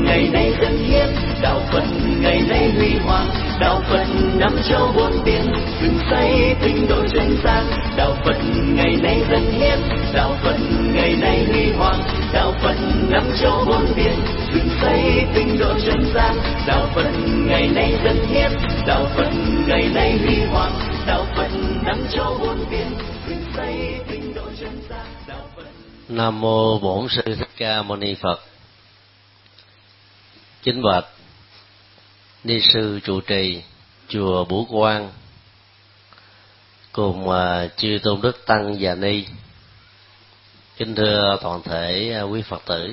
ngày nay dân hiến, đạo Phật ngày nay huy hoàng, đạo Phật năm châu bốn biển, dựng xây tinh độ chân gian. Đạo Phật ngày nay dân hiến, đạo Phật ngày nay huy hoàng, đạo Phật năm châu bốn biển, dựng xây tinh độ chân gian. Đạo Phật ngày nay dân hiến, đạo Phật ngày nay huy hoàng, đạo Phật năm châu bốn biển, dựng xây tinh độ chân gian. Đạo Phật. Nam mô Bổn Sư Thích Ca Mâu Ni Phật. Kính bạch ni sư trụ trì chùa Bửu Quang cùng chư tôn đức tăng và ni. Kính thưa toàn thể quý Phật tử.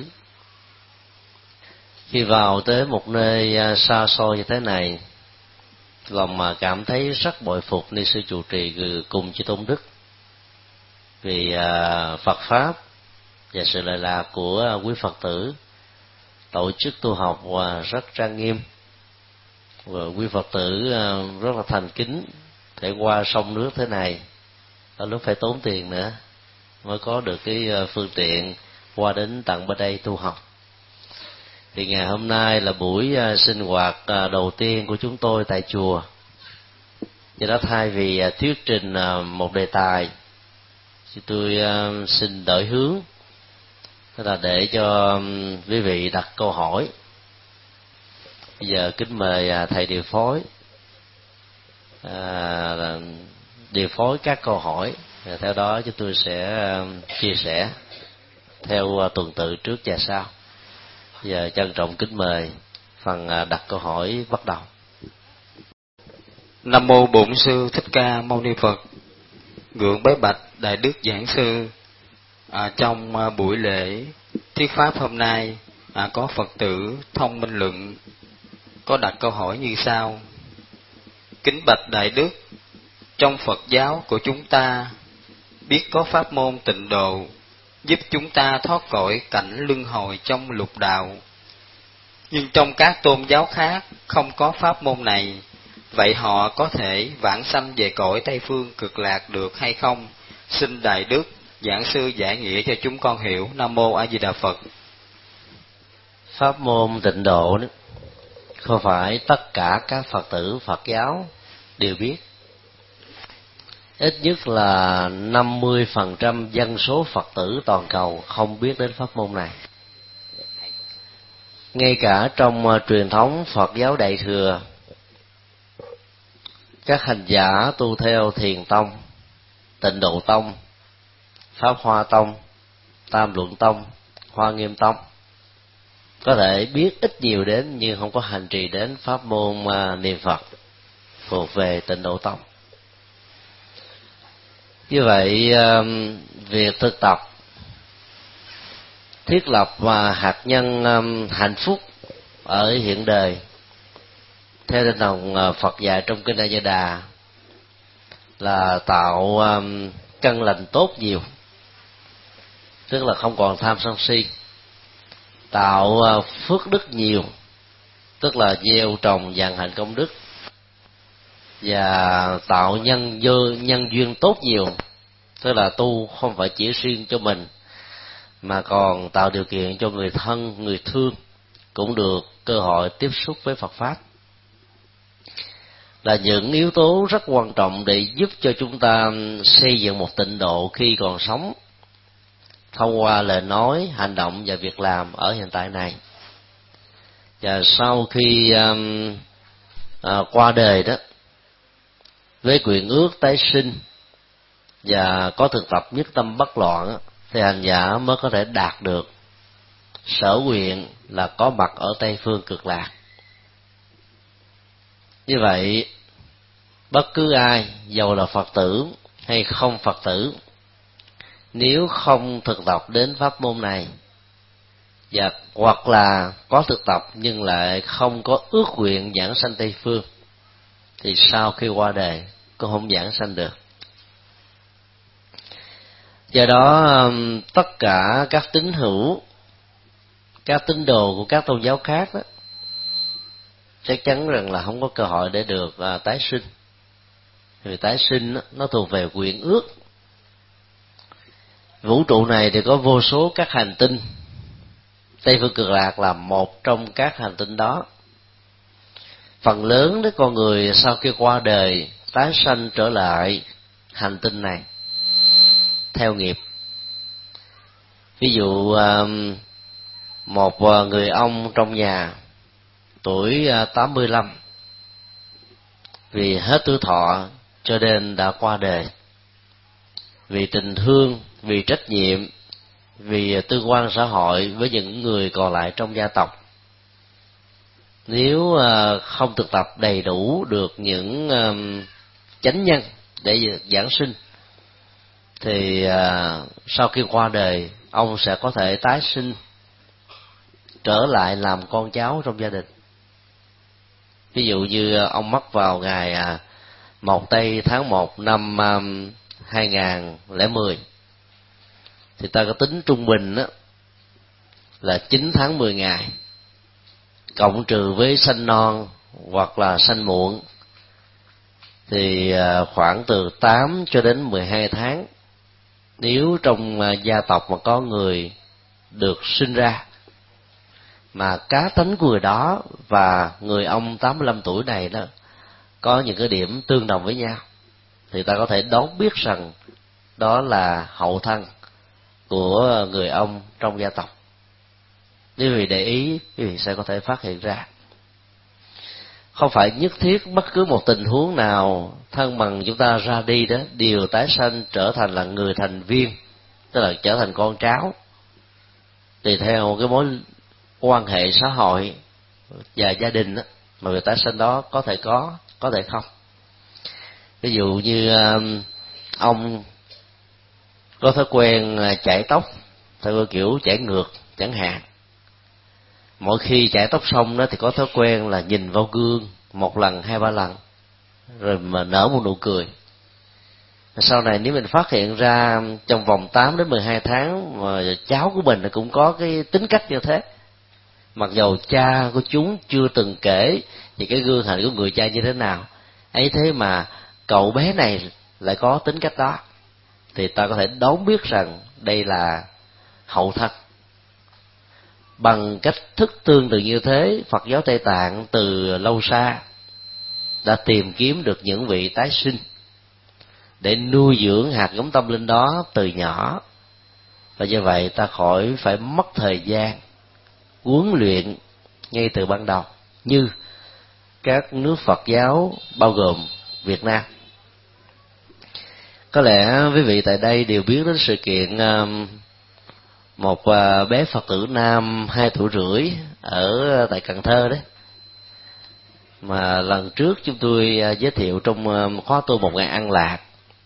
Khi vào tới một nơi xa xôi như thế này, lòng mà cảm thấy rất bội phục ni sư trụ trì cùng chư tôn đức, vì Phật pháp và sự lệ lạc của quý Phật tử tổ chức tu học rất trang nghiêm, và quý Phật tử rất là thành kính để qua sông nước thế này, ở lúc phải tốn tiền nữa mới có được cái phương tiện qua đến tận bên đây tu học. Thì ngày hôm nay là buổi sinh hoạt đầu tiên của chúng tôi tại chùa. Do đó thay vì thuyết trình một đề tài thì tôi xin đổi hướng, tức là để cho quý vị đặt câu hỏi. Bây giờ kính mời thầy điều phối điều phối các câu hỏi, và theo đó chúng tôi sẽ chia sẻ theo tuần tự trước và sau. Bây giờ trân trọng kính mời phần đặt câu hỏi bắt đầu. Nam mô Bổn Sư Thích Ca Mâu Ni Phật. Gượng bái bạch Đại Đức Giảng Sư, trong buổi lễ thuyết pháp hôm nay có Phật tử Thông Minh Luận có đặt câu hỏi như sau: kính bạch Đại Đức, trong Phật giáo của chúng ta biết có pháp môn tịnh độ giúp chúng ta thoát khỏi cảnh luân hồi trong lục đạo, nhưng trong các tôn giáo khác không có pháp môn này. Vậy họ có thể vãng sanh về cõi Tây Phương Cực Lạc được hay không? Xin Đại Đức Giảng Sư giải nghĩa cho chúng con hiểu. Nam mô A Di Đà Phật. Pháp môn tịnh độ đó, không phải tất cả các Phật tử Phật giáo đều biết. Ít nhất là 50% dân số Phật tử toàn cầu không biết đến pháp môn này. Ngay cả trong truyền thống Phật giáo Đại Thừa, các hành giả tu theo Thiền Tông, Tịnh Độ Tông, Pháp Hoa Tông, Tam Luận Tông, Hoa Nghiêm Tông có thể biết ít nhiều đến, nhưng không có hành trì đến pháp môn niệm Phật thuộc về Tịnh Độ Tông. Như vậy, việc thực tập thiết lập hạt nhân hạnh phúc ở hiện đời theo tinh thần Phật dạy trong kinh A Di Đà là tạo căn lành tốt nhiều, tức là không còn tham sân si, tạo phước đức nhiều, tức là gieo trồng vạn hạnh công đức, và tạo nhân duyên tốt nhiều, tức là tu không phải chỉ riêng cho mình mà còn tạo điều kiện cho người thân, người thương cũng được cơ hội tiếp xúc với Phật pháp, là những yếu tố rất quan trọng để giúp cho chúng ta xây dựng một tịnh độ khi còn sống, thông qua lời nói, hành động và việc làm ở hiện tại này. Và sau khi qua đời đó, với nguyện ước tái sinh và có thực tập nhất tâm bất loạn, thì hành giả mới có thể đạt được sở nguyện là có mặt ở Tây Phương Cực Lạc. Như vậy, bất cứ ai, dầu là Phật tử hay không Phật tử, nếu không thực tập đến pháp môn này, và hoặc là có thực tập nhưng lại không có ước nguyện giảng sanh Tây Phương, thì sau khi qua đời cũng không giảng sanh được. Do đó tất cả các tín hữu, các tín đồ của các tôn giáo khác đó, chắc chắn rằng là không có cơ hội để được tái sinh. Vì tái sinh đó, nó thuộc về nguyện ước. Vũ trụ này thì có vô số các hành tinh, Tây Phương Cực Lạc là một trong các hành tinh đó. Phần lớn các con người sau khi qua đời tái sanh trở lại hành tinh này theo nghiệp. Ví dụ một người ông trong nhà tuổi 85 vì hết tuổi thọ cho nên đã qua đời. Vì tình thương, vì trách nhiệm, vì tương quan xã hội với những người còn lại trong gia tộc, nếu không thực tập đầy đủ được những chánh nhân để giảng sinh, thì sau khi qua đời ông sẽ có thể tái sinh trở lại làm con cháu trong gia đình. Ví dụ như ông mất vào ngày 1 Tây tháng 1 năm 2010, thì ta có tính trung bình đó là 9 tháng 10 ngày, cộng trừ với sanh non hoặc là sanh muộn, thì khoảng từ 8 cho đến 12 tháng. Nếu trong gia tộc mà có người được sinh ra mà cá tính của người đó và người ông 85 tuổi này đó có những cái điểm tương đồng với nhau, thì ta có thể đoán biết rằng đó là hậu thân của người ông trong gia tộc. Nếu quý vị để ý, quý vị sẽ có thể phát hiện ra. Không phải nhất thiết bất cứ một tình huống nào thân bằng chúng ta ra đi đó đều tái sanh trở thành là người thành viên, tức là trở thành con cháu, tùy theo cái mối quan hệ xã hội và gia đình đó, mà người tái sanh đó có thể không. Ví dụ như ông có thói quen chải tóc theo kiểu chải ngược chẳng hạn. Mỗi khi chải tóc xong đó thì có thói quen là nhìn vào gương 1 lần 2-3 lần rồi mà nở một nụ cười. Sau này nếu mình phát hiện ra trong vòng 8 đến 12 tháng mà cháu của mình cũng có cái tính cách như thế, mặc dầu cha của chúng chưa từng kể về cái gương hạnh của người cha như thế nào, ấy thế mà cậu bé này lại có tính cách đó, thì ta có thể đoán biết rằng đây là hậu thân. Bằng cách thức tương tự như thế, Phật giáo Tây Tạng từ lâu xa đã tìm kiếm được những vị tái sinh để nuôi dưỡng hạt giống tâm linh đó từ nhỏ, và như vậy ta khỏi phải mất thời gian huấn luyện ngay từ ban đầu như các nước Phật giáo bao gồm Việt Nam. Có lẽ quý vị tại đây đều biết đến sự kiện một bé Phật tử nam 2 tuổi rưỡi ở tại Cần Thơ đấy, mà lần trước chúng tôi giới thiệu trong khóa tu Một Ngày An Lạc,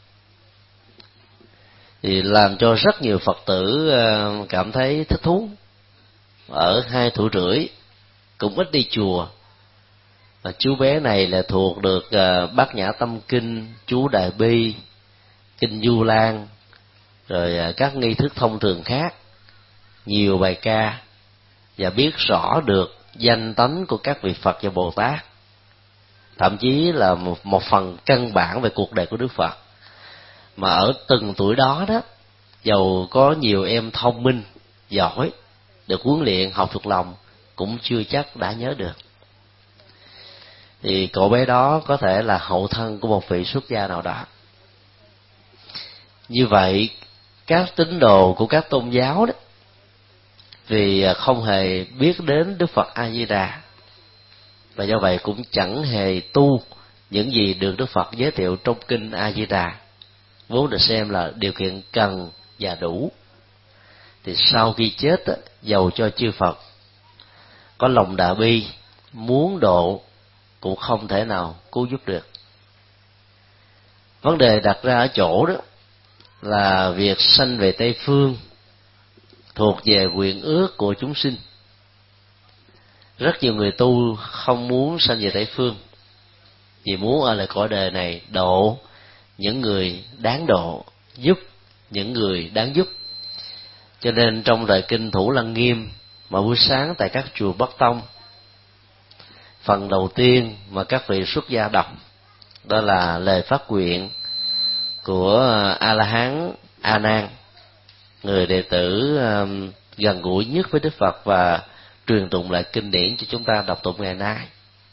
thì làm cho rất nhiều Phật tử cảm thấy thích thú. Ở 2 tuổi rưỡi cũng ít đi chùa, và chú bé này là thuộc được Bát Nhã Tâm Kinh, chú Đại Bi, Kinh Du Lan, rồi các nghi thức thông thường khác, nhiều bài ca, và biết rõ được danh tánh của các vị Phật và Bồ Tát, thậm chí là một phần căn bản về cuộc đời của Đức Phật. Mà ở từng tuổi đó đó, dầu có nhiều em thông minh, giỏi, được huấn luyện học thuộc lòng, cũng chưa chắc đã nhớ được. Thì cậu bé đó có thể là hậu thân của một vị xuất gia nào đó. Như vậy, các tín đồ của các tôn giáo đó, vì không hề biết đến Đức Phật A Di Đà, và do vậy cũng chẳng hề tu những gì được Đức Phật giới thiệu trong kinh A Di Đà, vốn được xem là điều kiện cần và đủ, thì sau khi chết dầu cho chư Phật có lòng đại bi muốn độ cũng không thể nào cứu giúp được. Vấn đề đặt ra ở chỗ đó là việc sanh về Tây Phương thuộc về nguyện ước của chúng sinh. Rất nhiều người tu không muốn sanh về Tây Phương vì muốn ở lại cõi đời này độ những người đáng độ, giúp những người đáng giúp. Cho nên trong lời kinh Thủ Lăng Nghiêm mà buổi sáng tại các chùa Bắc Tông, phần đầu tiên mà các vị xuất gia đọc đó là lời phát nguyện của A La Hán A Nan, người đệ tử gần gũi nhất với Đức Phật và truyền tụng lại kinh điển cho chúng ta đọc tụng ngày nay.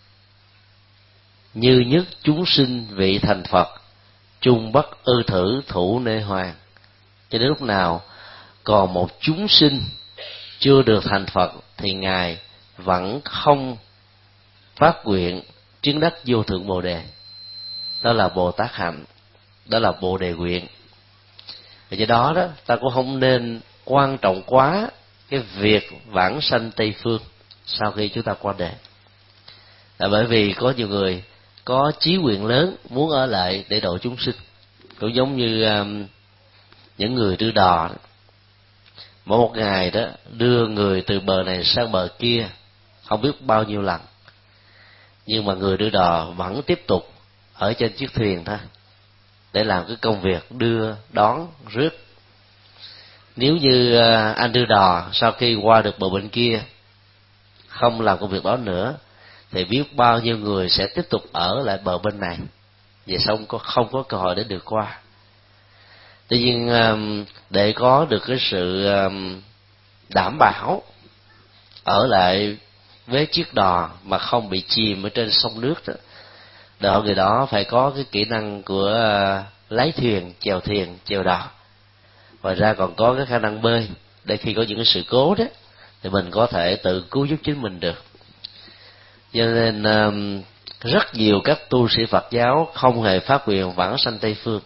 Như nhất chúng sinh vị thành Phật, chung bất ư thử thủ nê hoàng. Cho đến lúc nào còn một chúng sinh chưa được thành Phật thì Ngài vẫn không phát nguyện chứng đắc vô thượng Bồ Đề. Đó là Bồ Tát hạnh, đó là Bồ Đề nguyện. Vì do đó ta cũng không nên quan trọng quá cái việc vãng sanh Tây Phương sau khi chúng ta qua đời. Là bởi vì có nhiều người có chí nguyện lớn muốn ở lại để độ chúng sinh, cũng giống như những người đưa đò đó. Mỗi một ngày đó đưa người từ bờ này sang bờ kia không biết bao nhiêu lần, nhưng mà người đưa đò vẫn tiếp tục ở trên chiếc thuyền thôi để làm cái công việc đưa đón rước. Nếu như anh đưa đò sau khi qua được bờ bên kia không làm công việc đó nữa thì biết bao nhiêu người sẽ tiếp tục ở lại bờ bên này, về sau không có cơ hội để được qua. Tuy nhiên để có được cái sự đảm bảo ở lại với chiếc đò mà không bị chìm ở trên sông nước đó, người đó phải có cái kỹ năng của lái thuyền, chèo thuyền, chèo đò. Ngoài ra còn có cái khả năng bơi để khi có những cái sự cố đó thì mình có thể tự cứu giúp chính mình được. Cho nên rất nhiều các tu sĩ Phật giáo không hề phát nguyện vãng sanh Tây Phương,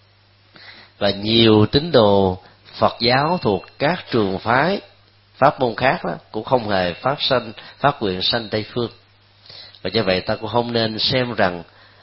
và nhiều tín đồ Phật giáo thuộc các trường phái pháp môn khác đó, cũng không hề phát nguyện sanh Tây Phương. Và do vậy ta cũng không nên xem rằng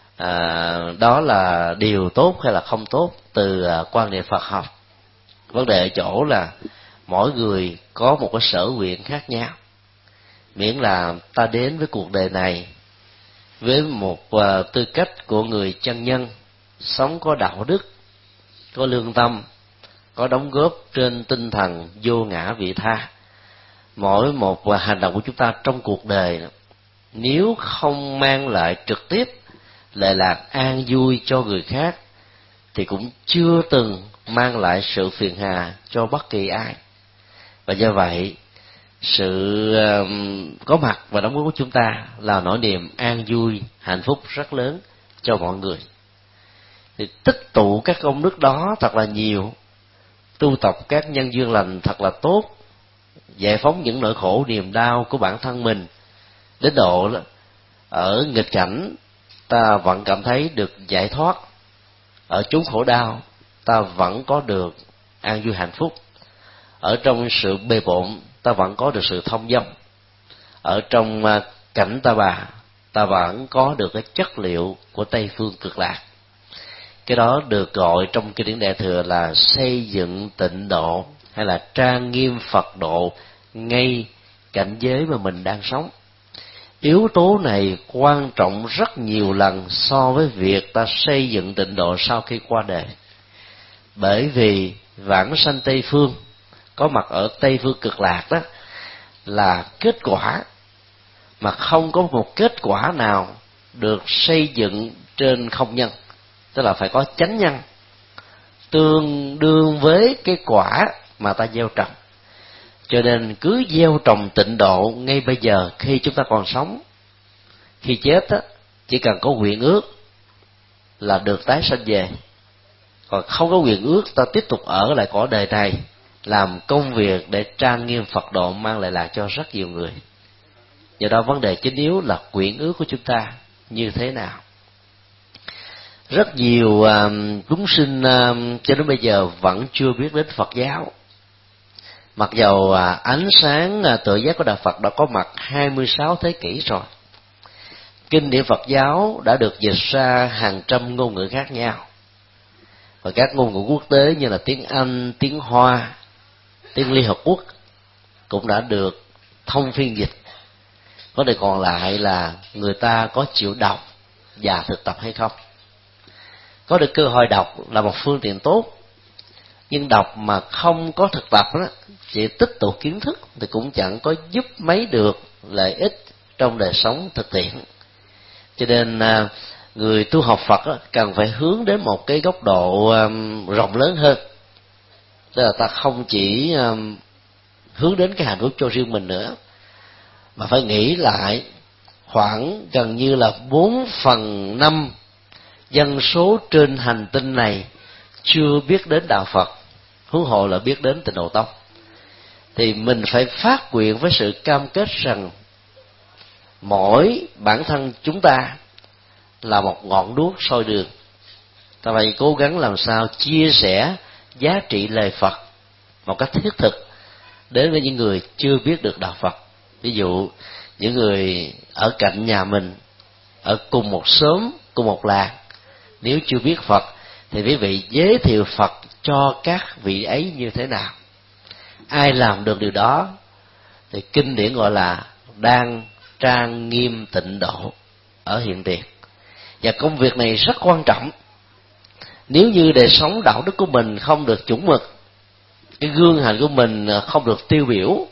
đó là điều tốt hay là không tốt từ quan niệm Phật học. Vấn đề ở chỗ là mỗi người có một cái sở nguyện khác nhau, miễn là ta đến với cuộc đời này với một tư cách của người chân nhân, sống có đạo đức, có lương tâm, có đóng góp trên tinh thần vô ngã vị tha. Mỗi một hành động của chúng ta trong cuộc đời nếu không mang lại trực tiếp lệ lạc an vui cho người khác thì cũng chưa từng mang lại sự phiền hà cho bất kỳ ai. Và do vậy sự có mặt và đóng góp của chúng ta là nỗi niềm an vui, hạnh phúc rất lớn cho mọi người. Thì tích tụ các công đức đó thật là nhiều, tu tập các nhân duyên lành thật là tốt, giải phóng những nỗi khổ niềm đau của bản thân mình, đến độ ở nghịch cảnh ta vẫn cảm thấy được giải thoát, ở chốn khổ đau ta vẫn có được an vui hạnh phúc, ở trong sự bề bộn ta vẫn có được sự thông dong, ở trong cảnh ta bà ta vẫn có được cái chất liệu của Tây Phương Cực Lạc. Cái đó được gọi trong kinh điển Đại Thừa là xây dựng tịnh độ hay là trang nghiêm Phật độ ngay cảnh giới mà mình đang sống. Yếu tố này quan trọng rất nhiều lần so với việc ta xây dựng tịnh độ sau khi qua đời. Bởi vì vãng sanh Tây Phương, có mặt ở Tây Phương Cực Lạc đó là kết quả, mà không có một kết quả nào được xây dựng trên không nhân, tức là phải có chánh nhân tương đương với cái quả mà ta gieo trồng. Cho nên cứ gieo trồng tịnh độ ngay bây giờ khi chúng ta còn sống. Khi chết á, chỉ cần có nguyện ước là được tái sanh về, còn không có nguyện ước ta tiếp tục ở lại cõi đời này làm công việc để trang nghiêm Phật độ, mang lại lạc cho rất nhiều người. Do đó vấn đề chính yếu là nguyện ước của chúng ta như thế nào. Rất nhiều chúng sinh cho đến bây giờ vẫn chưa biết đến Phật giáo, mặc dầu ánh sáng tự giác của Đạo Phật đã có mặt 26 thế kỷ rồi. Kinh điển Phật giáo đã được dịch ra hàng trăm ngôn ngữ khác nhau, và các ngôn ngữ quốc tế như là tiếng Anh, tiếng Hoa, tiếng Liên Hợp Quốc cũng đã được thông phiên dịch. Vấn đề còn lại là người ta có chịu đọc và thực tập hay không. Có được cơ hội đọc là một phương tiện tốt, nhưng đọc mà không có thực tập đó, chỉ tích tụ kiến thức thì cũng chẳng có giúp mấy được lợi ích trong đời sống thực tiễn. Cho nên người tu học Phật cần phải hướng đến một cái góc độ rộng lớn hơn, Tức là ta không chỉ hướng đến cái hạnh phúc cho riêng mình nữa, mà phải nghĩ lại khoảng gần như là 4/5 dân số trên hành tinh này chưa biết đến đạo Phật, huống hồ là biết đến Tịnh Độ Tông. Thì mình phải phát nguyện với sự cam kết rằng mỗi bản thân chúng ta là một ngọn đuốc soi đường. Ta phải cố gắng làm sao chia sẻ giá trị lời Phật một cách thiết thực đến với những người chưa biết được đạo Phật. Ví dụ những người ở cạnh nhà mình, ở cùng một xóm, cùng một làng, nếu chưa biết Phật thì quý vị giới thiệu Phật cho các vị ấy như thế nào. Ai làm được điều đó thì kinh điển gọi là đang trang nghiêm tịnh độ ở hiện tiền. Và công việc này rất quan trọng. Nếu như đời sống đạo đức của mình không được chuẩn mực, cái gương hạnh của mình không được tiêu biểu,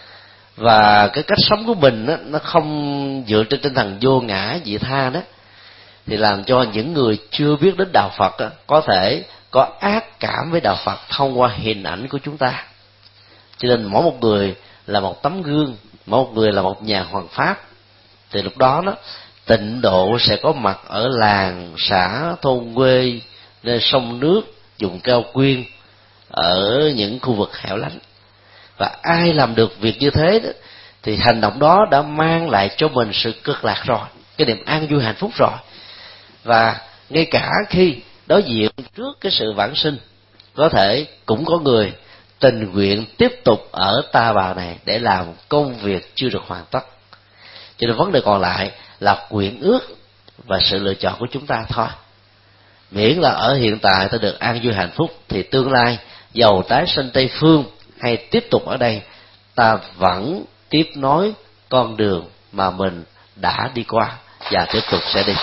và cái cách sống của mình nó không dựa trên tinh thần vô ngã vị tha đó, thì làm cho những người chưa biết đến đạo Phật có thể có ác cảm với đạo Phật thông qua hình ảnh của chúng ta. Cho nên mỗi một người là một tấm gương, mỗi một người là một nhà hoằng pháp. Thì lúc đó tịnh độ sẽ có mặt ở làng, xã, thôn quê, nơi sông nước, vùng cao nguyên, ở những khu vực hẻo lánh. Và ai làm được việc như thế đó, thì hành động đó đã mang lại cho mình sự cực lạc rồi, cái niềm an vui hạnh phúc rồi. Và ngay cả khi đối diện trước cái sự vãng sinh, có thể cũng có người tình nguyện tiếp tục ở ta bà này để làm công việc chưa được hoàn tất. Cho nên vấn đề còn lại là nguyện ước và sự lựa chọn của chúng ta thôi. Miễn là ở hiện tại ta được an vui hạnh phúc, thì tương lai dầu tái sinh Tây Phương hay tiếp tục ở đây, ta vẫn tiếp nối con đường mà mình đã đi qua và tiếp tục sẽ đi.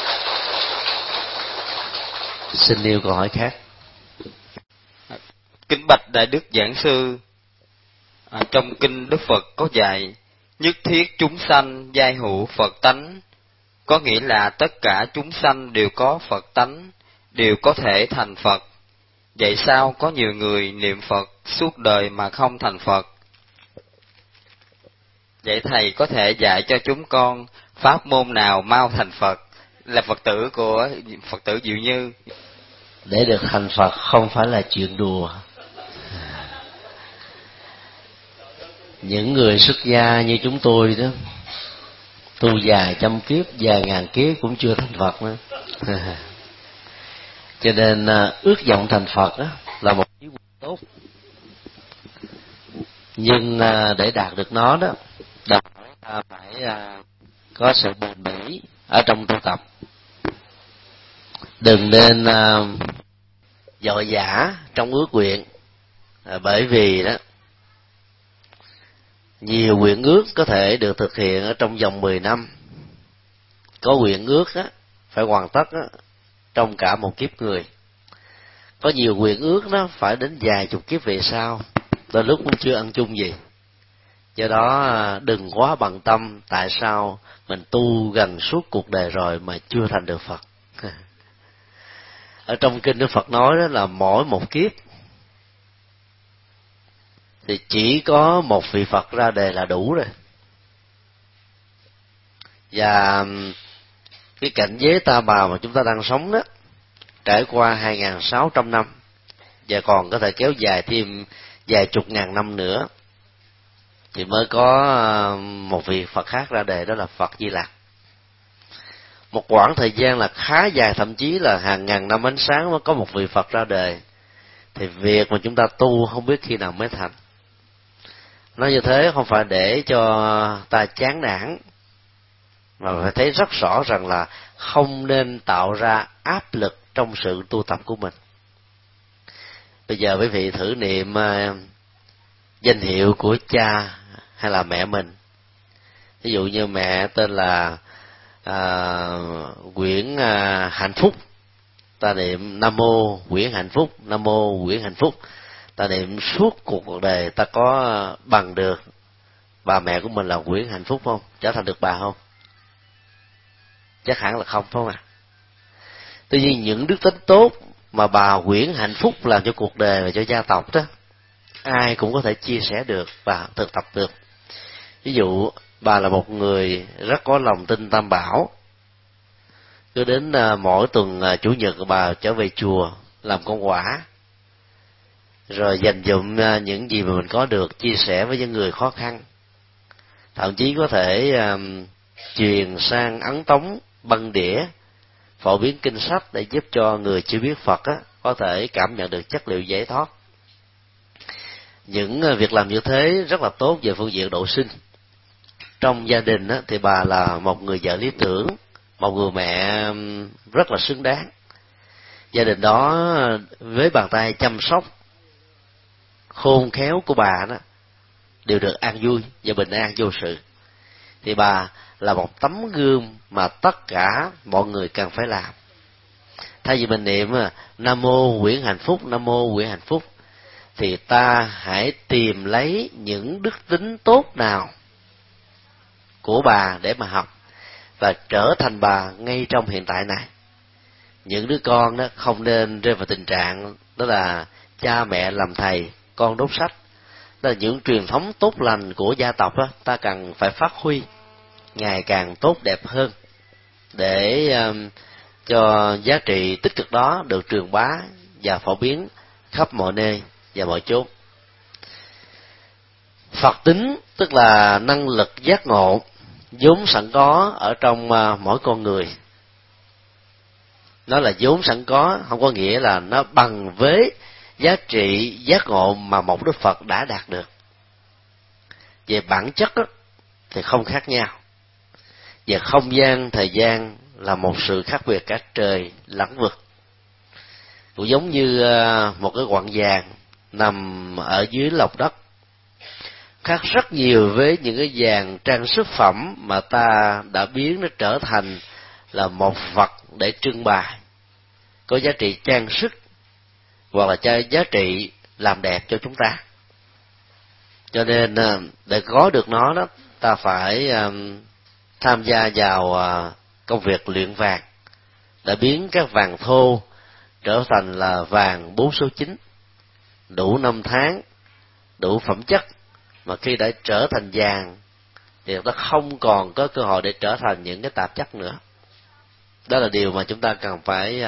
Xin nêu câu hỏi khác. Kính bạch Đại Đức Giảng Sư, trong kinh Đức Phật có dạy nhất thiết chúng sanh giai hữu Phật tánh, có nghĩa là tất cả chúng sanh đều có Phật tánh, đều có thể thành Phật. Vậy sao có nhiều người niệm Phật suốt đời mà không thành Phật? Vậy thầy có thể dạy cho chúng con pháp môn nào mau thành Phật, là Phật tử của Phật tử Diệu Như? Để được thành Phật không phải là chuyện đùa. Những người xuất gia như chúng tôi đó, tu vài trăm kiếp, vài ngàn kiếp cũng chưa thành Phật nữa. Cho nên ước vọng thành Phật đó là một ý tốt, nhưng để đạt được nó đó, ta phải có sự bền bỉ ở trong tu tập. Đừng nên vội vã trong ước nguyện, bởi vì đó nhiều nguyện ước có thể được thực hiện ở trong vòng 10 năm. Có nguyện ước á, phải hoàn tất á, trong cả một kiếp người. Có nhiều nguyện ước đó phải đến vài chục kiếp về sau, đôi lúc cũng chưa ăn chung gì. Do đó đừng quá bận tâm tại sao mình tu gần suốt cuộc đời rồi mà chưa thành được Phật. Ở trong kinh Đức Phật nói đó là mỗi một kiếp thì chỉ có một vị Phật ra đề là đủ rồi. Và cái cảnh giới ta bà mà chúng ta đang sống đó trải qua 2.600 năm và còn có thể kéo dài thêm vài chục ngàn năm nữa thì mới có một vị Phật khác ra đề, đó là Phật Di Lặc. Một quãng thời gian là khá dài, thậm chí là hàng ngàn năm ánh sáng mới có một vị Phật ra đề, thì việc mà chúng ta tu không biết khi nào mới thành. Nói như thế không phải để cho ta chán nản, mà phải thấy rất rõ rằng là không nên tạo ra áp lực trong sự tu tập của mình. Bây giờ quý vị thử niệm danh hiệu của cha hay là mẹ mình. Ví dụ như mẹ tên là Nguyễn Hạnh Phúc, ta niệm Nam Mô Nguyễn Hạnh Phúc, Nam Mô Nguyễn Hạnh Phúc. Ta niệm suốt cuộc đời, ta có bằng được bà mẹ của mình là Nguyễn Hạnh Phúc không? Trở thành được bà không? Chắc hẳn là không, phải không ạ? Tuy nhiên những đức tính tốt mà bà quyển hạnh phúc làm cho cuộc đời và cho gia tộc đó, ai cũng có thể chia sẻ được và thực tập được. Ví dụ bà là một người rất có lòng tin Tam Bảo, cứ đến mỗi tuần chủ nhật bà trở về chùa làm công quả, rồi dành dụm những gì mà mình có được chia sẻ với những người khó khăn, thậm chí có thể truyền sang ấn tống, băng đĩa, phổ biến kinh sách để giúp cho người chưa biết Phật có thể cảm nhận được chất liệu giải thoát. Những việc làm như thế rất là tốt về phương diện độ sinh. Trong gia đình thì bà là một người vợ lý tưởng, một người mẹ rất là xứng đáng. Gia đình đó với bàn tay chăm sóc khôn khéo của bà đó đều được an vui và bình an vô sự. Thì bà là một tấm gương mà tất cả mọi người cần phải làm. Thay vì mình niệm Nam Mô Quyển Hạnh Phúc, Nam Mô Quyển Hạnh Phúc, thì ta hãy tìm lấy những đức tính tốt nào của bà để mà học và trở thành bà ngay trong hiện tại này. Những đứa con đó không nên rơi vào tình trạng đó là cha mẹ làm thầy, con đốt sách. Đó là những truyền thống tốt lành của gia tộc đó, ta cần phải phát huy ngày càng tốt đẹp hơn để cho giá trị tích cực đó được truyền bá và phổ biến khắp mọi nơi và mọi chốn. Phật tính tức là năng lực giác ngộ vốn sẵn có ở trong mỗi con người. Nó là vốn sẵn có, không có nghĩa là nó bằng với giá trị giác ngộ mà một Đức Phật đã đạt được. Về bản chất thì không khác nhau. Về không gian, thời gian là một sự khác biệt cả trời lẫn vực. Cũng giống như một cái quặng vàng nằm ở dưới lòng đất, khác rất nhiều với những cái vàng trang sức phẩm mà ta đã biến nó trở thành là một vật để trưng bày, có giá trị trang sức hoặc là giá trị làm đẹp cho chúng ta. Cho nên để có được nó đó, ta phải tham gia vào công việc luyện vàng để biến các vàng thô trở thành là vàng 4 số 9, đủ 5 tháng, đủ phẩm chất, mà khi đã trở thành vàng thì ta không còn có cơ hội để trở thành những cái tạp chất nữa. Đó là điều mà chúng ta cần phải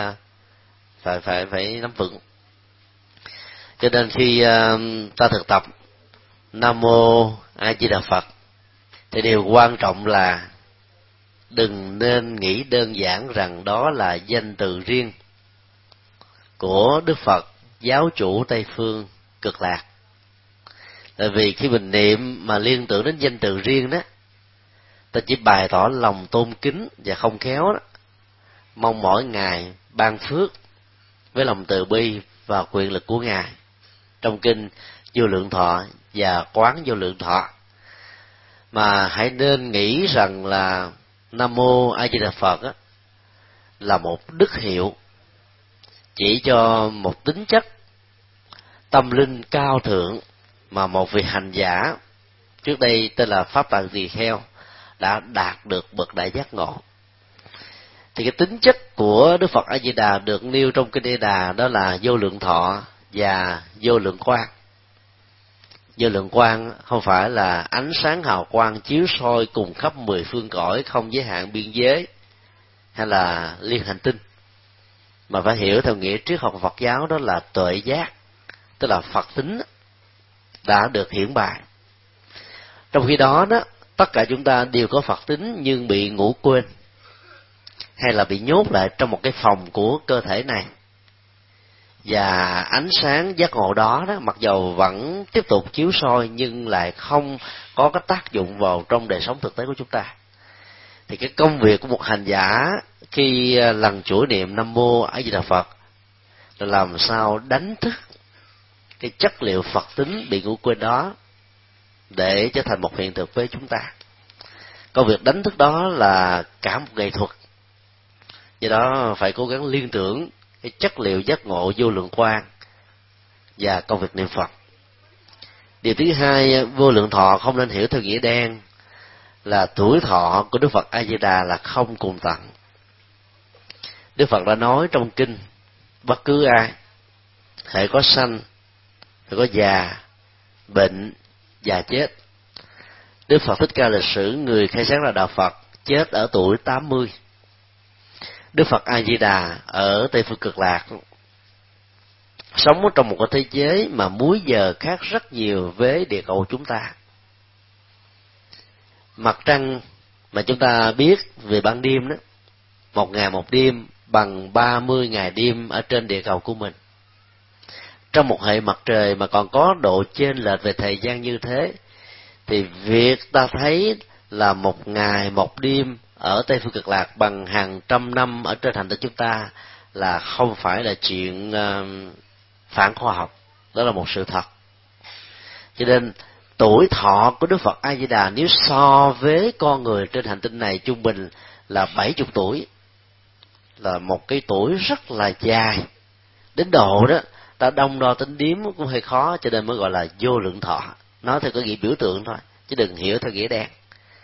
nắm vững. Cho nên khi ta thực tập Nam Mô A Di Đà Phật thì điều quan trọng là đừng nên nghĩ đơn giản rằng đó là danh từ riêng của Đức Phật giáo chủ Tây Phương Cực Lạc. Tại vì khi mình niệm mà liên tưởng đến danh từ riêng đó, ta chỉ bày tỏ lòng tôn kính và không khéo đó, mong mỏi Ngài ban phước với lòng từ bi và quyền lực của Ngài trong kinh Vô Lượng Thọ và Quán Vô Lượng Thọ. Mà hãy nên nghĩ rằng là Nam Mô A Di Đà Phật là một đức hiệu chỉ cho một tính chất tâm linh cao thượng mà một vị hành giả trước đây tên là Pháp Tạng Tỳ Kheo đã đạt được bậc đại giác ngộ. Thì cái tính chất của Đức Phật A Di Đà được nêu trong kinh A Đà đó là vô lượng thọ và vô lượng quang. Vô lượng quang không phải là ánh sáng hào quang chiếu soi cùng khắp 10 phương cõi không giới hạn biên giới hay là liên hành tinh, mà phải hiểu theo nghĩa triết học Phật giáo đó là tuệ giác, tức là Phật tính đã được hiển bày. Trong khi đó tất cả chúng ta đều có Phật tính nhưng bị ngủ quên hay là bị nhốt lại trong một cái phòng của cơ thể này, và ánh sáng giác ngộ đó mặc dầu vẫn tiếp tục chiếu soi nhưng lại không có cái tác dụng vào trong đời sống thực tế của chúng ta. Thì cái công việc của một hành giả khi lần chuỗi niệm Nam Mô A Di Đà Phật là làm sao đánh thức cái chất liệu Phật tính bị ngủ quên đó để trở thành một hiện thực với chúng ta. Công việc đánh thức đó là cả một nghệ thuật, do đó phải cố gắng liên tưởng cái chất liệu giác ngộ vô lượng quang và công việc niệm Phật. Điều thứ hai, vô lượng thọ không nên hiểu theo nghĩa đen là tuổi thọ của Đức Phật A Di Đà là không cùng tận. Đức Phật đã nói trong kinh bất cứ ai hễ có sanh, hễ có già, bệnh, già chết. Đức Phật Thích Ca lịch sử người khai sáng ra đạo Phật chết ở tuổi 80. Đức Phật A Di Đà ở Tây Phương Cực Lạc sống trong một cái thế giới mà múi giờ khác rất nhiều với địa cầu chúng ta. Mặt trăng mà chúng ta biết về ban đêm đó, 1 ngày 1 đêm bằng 30 ngày đêm ở trên địa cầu của mình. Trong một hệ mặt trời mà còn có độ chênh lệch về thời gian như thế, thì việc ta thấy là 1 ngày 1 đêm ở Tây Phương Cực Lạc bằng hàng trăm năm ở trên hành tinh chúng ta là không phải là chuyện phản khoa học, đó là một sự thật. Cho nên tuổi thọ của Đức Phật A Di Đà nếu so với con người trên hành tinh này trung bình là 70 tuổi, là một cái tuổi rất là dài, đến độ đó ta đong đo tính điếm cũng hơi khó, cho nên mới gọi là vô lượng thọ. Nói theo cái nghĩa biểu tượng thôi, chứ đừng hiểu theo nghĩa đen.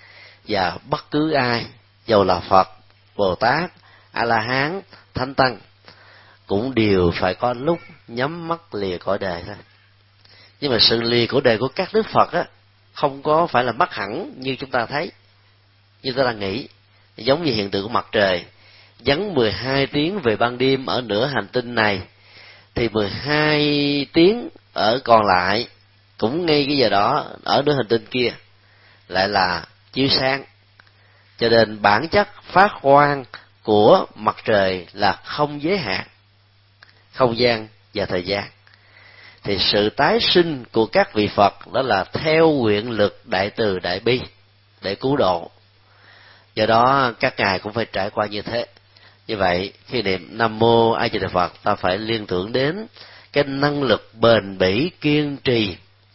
Và bất cứ ai, dầu là Phật, Bồ Tát, A La Hán, Thánh Tăng, cũng đều phải có lúc nhắm mắt lìa cõi đời thôi. Nhưng mà sự lìa cõi đời của các đức Phật á, không có phải là mất hẳn như chúng ta thấy, như ta đang nghĩ. Giống như hiện tượng của mặt trời vắng 12 tiếng về ban đêm ở nửa hành tinh này, thì 12 tiếng ở còn lại cũng ngay cái giờ đó ở nửa hành tinh kia lại là chiếu sáng. Cho nên bản chất phát quang của mặt trời là không giới hạn không gian và thời gian. Thì sự tái sinh của các vị Phật đó là theo nguyện lực đại từ đại bi để cứu độ. Do đó các ngài cũng phải trải qua như thế. Như vậy khi niệm Nam Mô A Di Đà Phật, ta phải liên tưởng đến cái năng lực bền bỉ kiên trì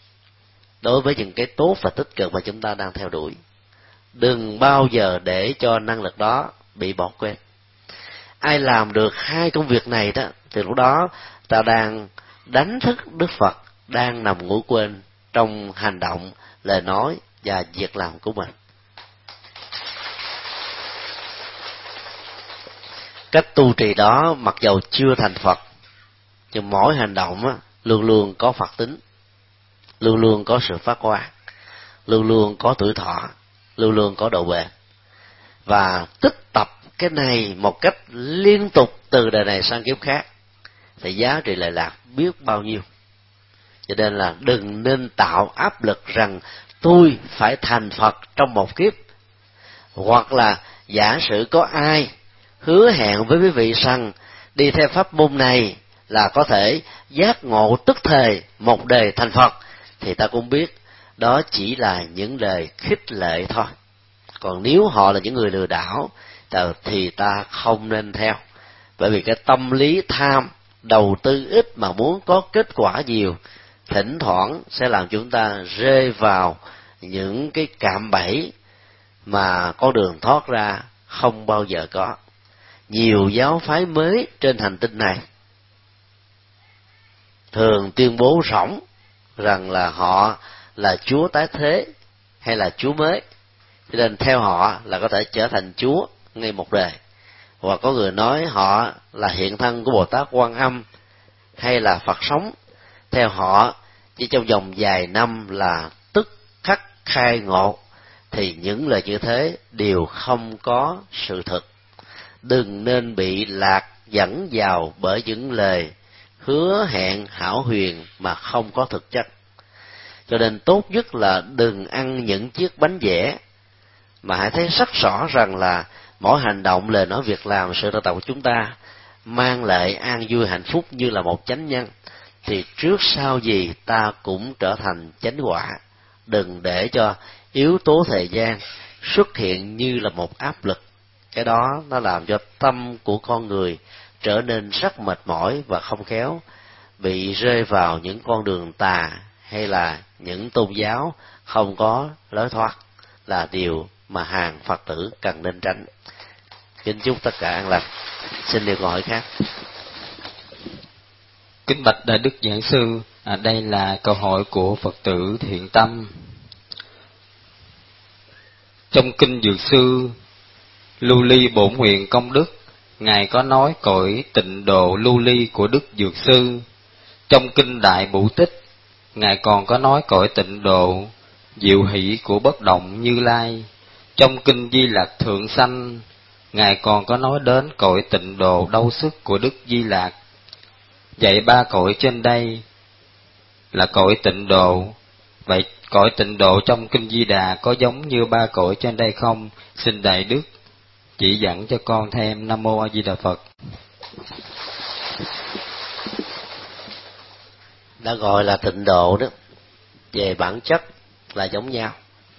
đối với những cái tốt và tích cực mà chúng ta đang theo đuổi. Đừng bao giờ để cho năng lực đó bị bỏ quên. Ai làm được 2 công việc này đó, thì lúc đó ta đang đánh thức Đức Phật đang nằm ngủ quên trong hành động, lời nói và việc làm của mình. Cách tu trì đó mặc dầu chưa thành Phật, nhưng mỗi hành động á, luôn luôn có Phật tính, luôn luôn có sự phát quang, luôn luôn có tuổi thọ, luôn luôn có độ bền. Và tích tập cái này một cách liên tục từ đời này sang kiếp khác thì giá trị lệ lạc biết bao nhiêu. Cho nên là đừng nên tạo áp lực rằng tôi phải thành Phật trong một kiếp, hoặc là giả sử có ai hứa hẹn với quý vị rằng đi theo pháp môn này là có thể giác ngộ tức thời một đời thành Phật, thì ta cũng biết đó chỉ là những lời khích lệ thôi. Còn nếu họ là những người lừa đảo thì ta không nên theo. Bởi vì cái tâm lý tham, đầu tư ít mà muốn có kết quả nhiều, thỉnh thoảng sẽ làm chúng ta rơi vào những cái cạm bẫy mà con đường thoát ra không bao giờ có. Nhiều giáo phái mới trên hành tinh này thường tuyên bố rỗng rằng là họ là Chúa tái thế hay là Chúa mới, cho nên theo họ là có thể trở thành Chúa ngay một đời. Hoặc có người nói họ là hiện thân của Bồ Tát Quan Âm hay là Phật sống, theo họ chỉ trong vòng vài năm là tức khắc khai ngộ. Thì những lời như thế đều không có sự thực. Đừng nên bị lạc dẫn vào bởi những lời hứa hẹn hão huyền mà không có thực chất. Cho nên tốt nhất là đừng ăn những chiếc bánh vẽ, mà hãy thấy rất rõ rằng là mỗi hành động, lời nói, việc làm, sự thực tập của chúng ta mang lại an vui hạnh phúc như là một chánh nhân, thì trước sau gì ta cũng trở thành chánh quả. Đừng để cho yếu tố thời gian xuất hiện như là một áp lực. Cái đó nó làm cho tâm của con người trở nên rất mệt mỏi và không khéo bị rơi vào những con đường tà hay là những tôn giáo không có lối thoát, là điều mà hàng Phật tử cần nên tránh. Kính chúc tất cả an lành. Xin điều câu hỏi khác. Kính bạch Đại Đức Giảng Sư, đây là câu hỏi của Phật tử Thiện Tâm. Trong kinh Dược Sư Lưu Ly Bổn Nguyện Công Đức Ngài có nói cõi tịnh độ lưu ly của Đức Dược Sư. Trong kinh Đại Bụ Tích, Ngài còn có nói cõi tịnh độ diệu hỷ của Bất Động Như Lai. Trong kinh Di Lặc Thượng Sanh, Ngài còn có nói đến cõi tịnh độ đau sức của Đức Di Lặc. Vậy ba cõi trên đây là cõi tịnh độ. Vậy cõi tịnh độ trong kinh Di Đà có giống như ba cõi trên đây không? Xin Đại Đức chỉ dẫn cho con thêm. Nam mô A Di Đà Phật. Đã gọi là tịnh độ đó, về bản chất là giống nhau.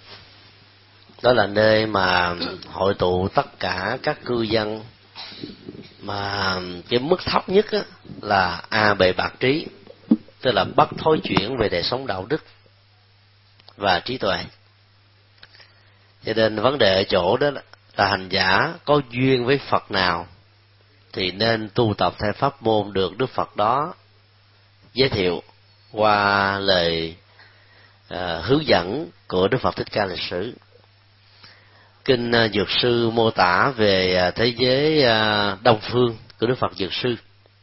Đó là nơi mà hội tụ tất cả các cư dân, mà cái mức thấp nhất á, là A bề bạc trí, tức là bất thối chuyển về đời sống đạo đức và trí tuệ. Cho nên vấn đề ở chỗ đó là hành giả có duyên với Phật nào thì nên tu tập theo pháp môn được Đức Phật đó giới thiệu qua lời hướng dẫn của Đức Phật Thích Ca Lịch Sử. Kinh Dược Sư mô tả về thế giới Đông Phương của Đức Phật Dược Sư.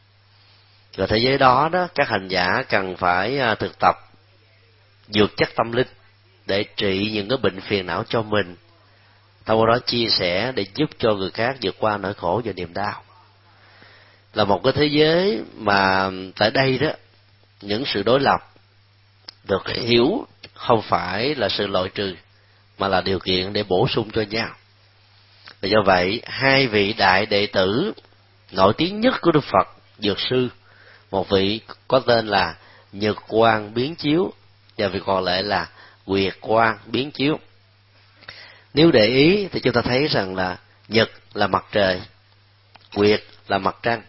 Và thế giới đó các hành giả cần phải thực tập dược chất tâm linh để trị những cái bệnh phiền não cho mình, thông qua đó chia sẻ để giúp cho người khác vượt qua nỗi khổ và niềm đau. Là một cái thế giới mà tại đây đó, những sự đối lập được hiểu không phải là sự loại trừ, mà là điều kiện để bổ sung cho nhau. Và do vậy, hai vị đại đệ tử nổi tiếng nhất của Đức Phật Dược Sư, một vị có tên là Nhật Quang Biến Chiếu và vị còn lại là Nguyệt Quang Biến Chiếu. Nếu để ý thì chúng ta thấy rằng là Nhật là mặt trời, Nguyệt là mặt trăng.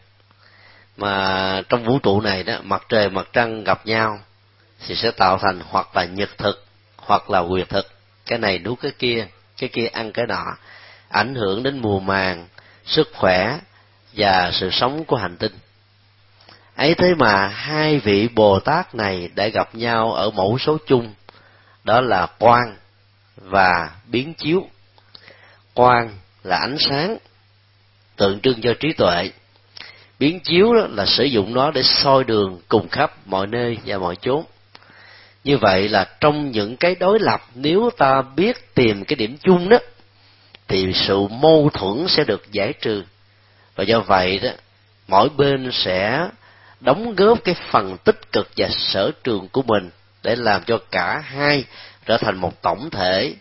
Mà trong vũ trụ này đó, mặt trời mặt trăng gặp nhau thì sẽ tạo thành hoặc là nhật thực hoặc là nguyệt thực. Cái này nuốt cái kia ăn cái nọ, ảnh hưởng đến mùa màng, sức khỏe và sự sống của hành tinh. Ấy thế mà hai vị Bồ Tát này đã gặp nhau ở mẫu số chung, đó là quang và biến chiếu. Quang là ánh sáng, tượng trưng cho trí tuệ. Biến chiếu đó là sử dụng nó để soi đường cùng khắp mọi nơi và mọi chốn. Như vậy là trong những cái đối lập, nếu ta biết tìm cái điểm chung đó, thì sự mâu thuẫn sẽ được giải trừ. Và do vậy đó, mỗi bên sẽ đóng góp cái phần tích cực và sở trường của mình để làm cho cả hai trở thành một tổng thể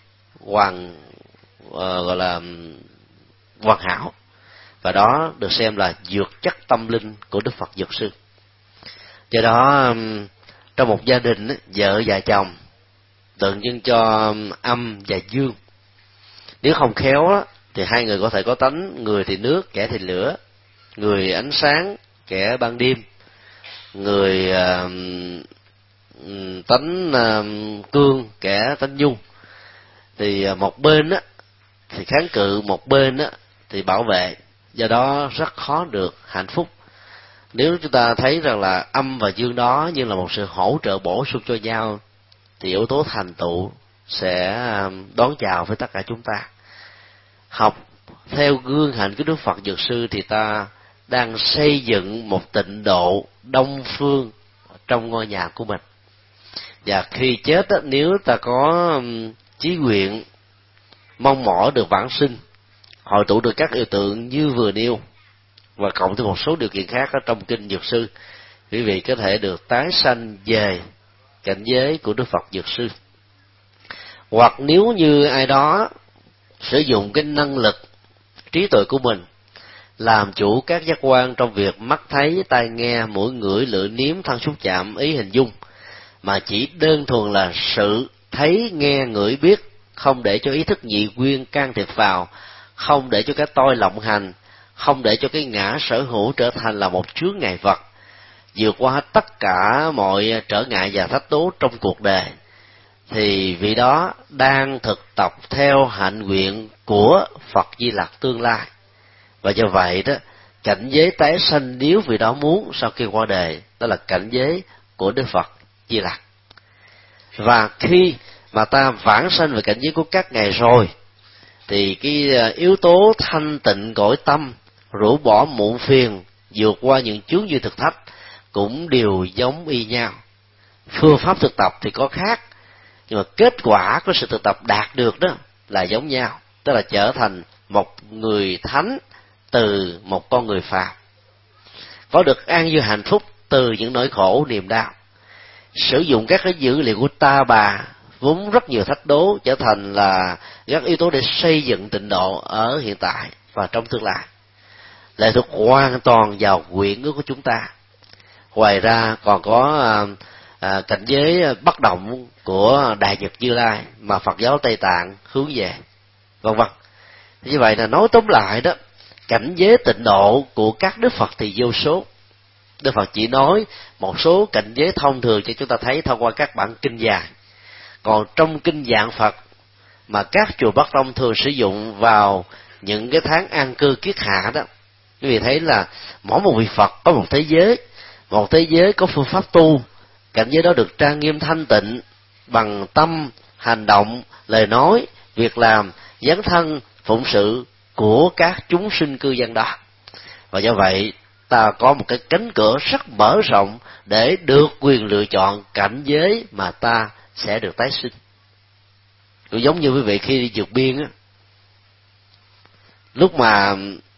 gọi là hoàn hảo. Và đó được xem là dược chất tâm linh của Đức Phật Dược Sư. Do đó trong một gia đình, vợ và chồng tượng trưng cho âm và dương. Nếu không khéo thì hai người có thể có tánh người thì nước, kẻ thì lửa, người ánh sáng, kẻ ban đêm, người tánh cương, kẻ tánh nhung. Thì một bên thì kháng cự, một bên thì bảo vệ. Do đó rất khó được hạnh phúc. Nếu chúng ta thấy rằng là âm và dương đó như là một sự hỗ trợ bổ sung cho nhau, thì yếu tố thành tựu sẽ đón chào với tất cả chúng ta. Học theo gương hạnh của Đức Phật Dược Sư thì ta đang xây dựng một tịnh độ đông phương trong ngôi nhà của mình. Và khi chết nếu ta có chí nguyện mong mỏi được vãng sinh, hội tụ được các biểu tượng như vừa nêu, và cộng thêm một số điều kiện khác ở trong kinh Dược Sư, quý vị có thể được tái sanh về cảnh giới của Đức Phật Dược Sư. Hoặc nếu như ai đó sử dụng cái năng lực trí tuệ của mình làm chủ các giác quan trong việc mắt thấy, tai nghe, mũi ngửi, lưỡi nếm, thân xúc chạm, ý hình dung, mà chỉ đơn thuần là sự thấy, nghe, ngửi, biết, không để cho ý thức nhị nguyên can thiệp vào, không để cho cái tôi lộng hành, không để cho cái ngã sở hữu trở thành là một chướng ngại vật, vượt qua tất cả mọi trở ngại và thách đố trong cuộc đời, thì vị đó đang thực tập theo hạnh nguyện của Phật Di Lặc tương lai. Và do vậy đó, cảnh giới tái sanh nếu vị đó muốn sau khi qua đời, đó là cảnh giới của Đức Phật Di Lặc. Và khi mà ta vãng sanh về cảnh giới của các ngài rồi, thì cái yếu tố thanh tịnh cõi tâm rũ bỏ muộn phiền, vượt qua những chướng như thực thách cũng đều giống y nhau. Phương pháp thực tập thì có khác, nhưng mà kết quả của sự thực tập đạt được đó là giống nhau, tức là trở thành một người thánh từ một con người phàm, có được an vui hạnh phúc từ những nỗi khổ niềm đau. Sử dụng các cái dữ liệu của ta bà vốn rất nhiều thách đố trở thành là các yếu tố để xây dựng tịnh độ ở hiện tại và trong tương lai, lệ thuộc hoàn toàn vào nguyện ước của chúng ta. Ngoài ra còn có cảnh giới bất động của Đại Nhật Như Lai mà Phật giáo Tây Tạng hướng về, vân vân. Như vậy là nói tóm lại đó, cảnh giới tịnh độ của các Đức Phật thì vô số. Đức Phật chỉ nói một số cảnh giới thông thường cho chúng ta thấy thông qua các bản kinh dài. Còn trong kinh Dạng Phật mà các chùa Bắc Tông thường sử dụng vào những cái tháng an cư kiết hạ đó, quý vị thấy là mỗi một vị Phật có một thế giới có phương pháp tu. Cảnh giới đó được trang nghiêm thanh tịnh bằng tâm, hành động, lời nói, việc làm, dấn thân, phụng sự của các chúng sinh cư dân đó. Và do vậy ta có một cái cánh cửa rất mở rộng để được quyền lựa chọn cảnh giới mà ta sẽ được tái sinh. Cũng giống như quý vị khi đi vượt biên á, lúc mà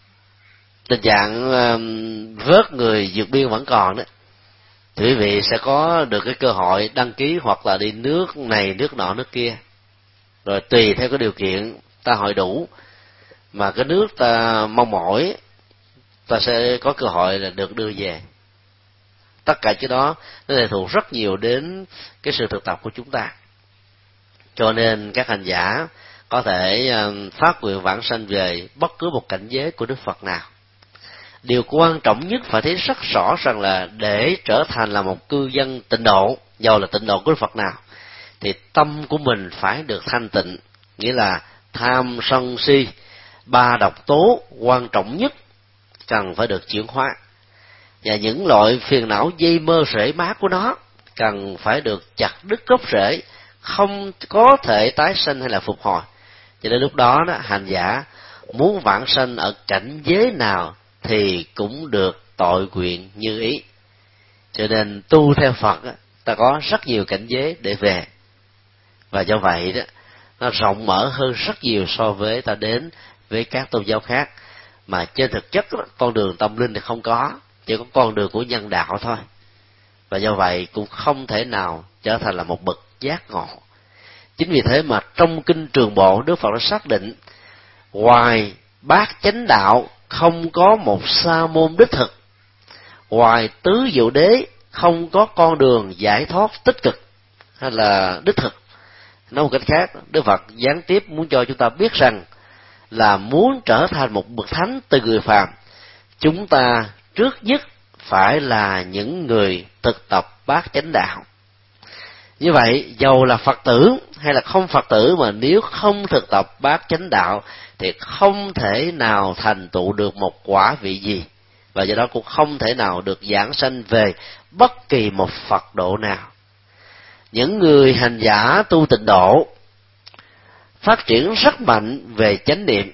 tình trạng vớt người vượt biên vẫn còn đó, thì quý vị sẽ có được cái cơ hội đăng ký hoặc là đi nước này nước nọ nước kia, rồi tùy theo cái điều kiện ta hội đủ mà cái nước ta mong mỏi, ta sẽ có cơ hội là được đưa về. Tất cả cái đó nó lệ thuộc rất nhiều đến cái sự thực tập của chúng ta. Cho nên các hành giả có thể phát nguyện vãng sanh về bất cứ một cảnh giới của Đức Phật nào. Điều quan trọng nhất phải thấy rất rõ rằng là để trở thành là một cư dân tịnh độ, dầu là tịnh độ của Đức Phật nào, thì tâm của mình phải được thanh tịnh, nghĩa là tham sân si, ba độc tố quan trọng nhất cần phải được chuyển hóa, và những loại phiền não dây mơ rễ má của nó cần phải được chặt đứt gốc rễ, không có thể tái sinh hay là phục hồi. Cho nên lúc đó hành giả muốn vãng sanh ở cảnh giới nào thì cũng được tội nguyện như ý. Cho nên tu theo Phật ta có rất nhiều cảnh giới để về, và do vậy đó nó rộng mở hơn rất nhiều so với ta đến với các tôn giáo khác, mà trên thực chất con đường tâm linh thì không có, chỉ có con đường của nhân đạo thôi. Và do vậy cũng không thể nào trở thành là một bậc giác ngộ. Chính vì thế mà trong kinh Trường Bộ, Đức Phật đã xác định ngoài bát chánh đạo không có một sa môn đích thực, ngoài tứ diệu đế không có con đường giải thoát tích cực hay là đích thực. Nói một cách khác, Đức Phật gián tiếp muốn cho chúng ta biết rằng là muốn trở thành một bậc thánh từ người phàm, chúng ta trước nhất phải là những người thực tập bát chánh đạo. Như vậy, dầu là Phật tử hay là không Phật tử, mà nếu không thực tập bát chánh đạo thì không thể nào thành tựu được một quả vị gì, và do đó cũng không thể nào được giảng sanh về bất kỳ một Phật độ nào. Những người hành giả tu tịnh độ phát triển rất mạnh về chánh niệm,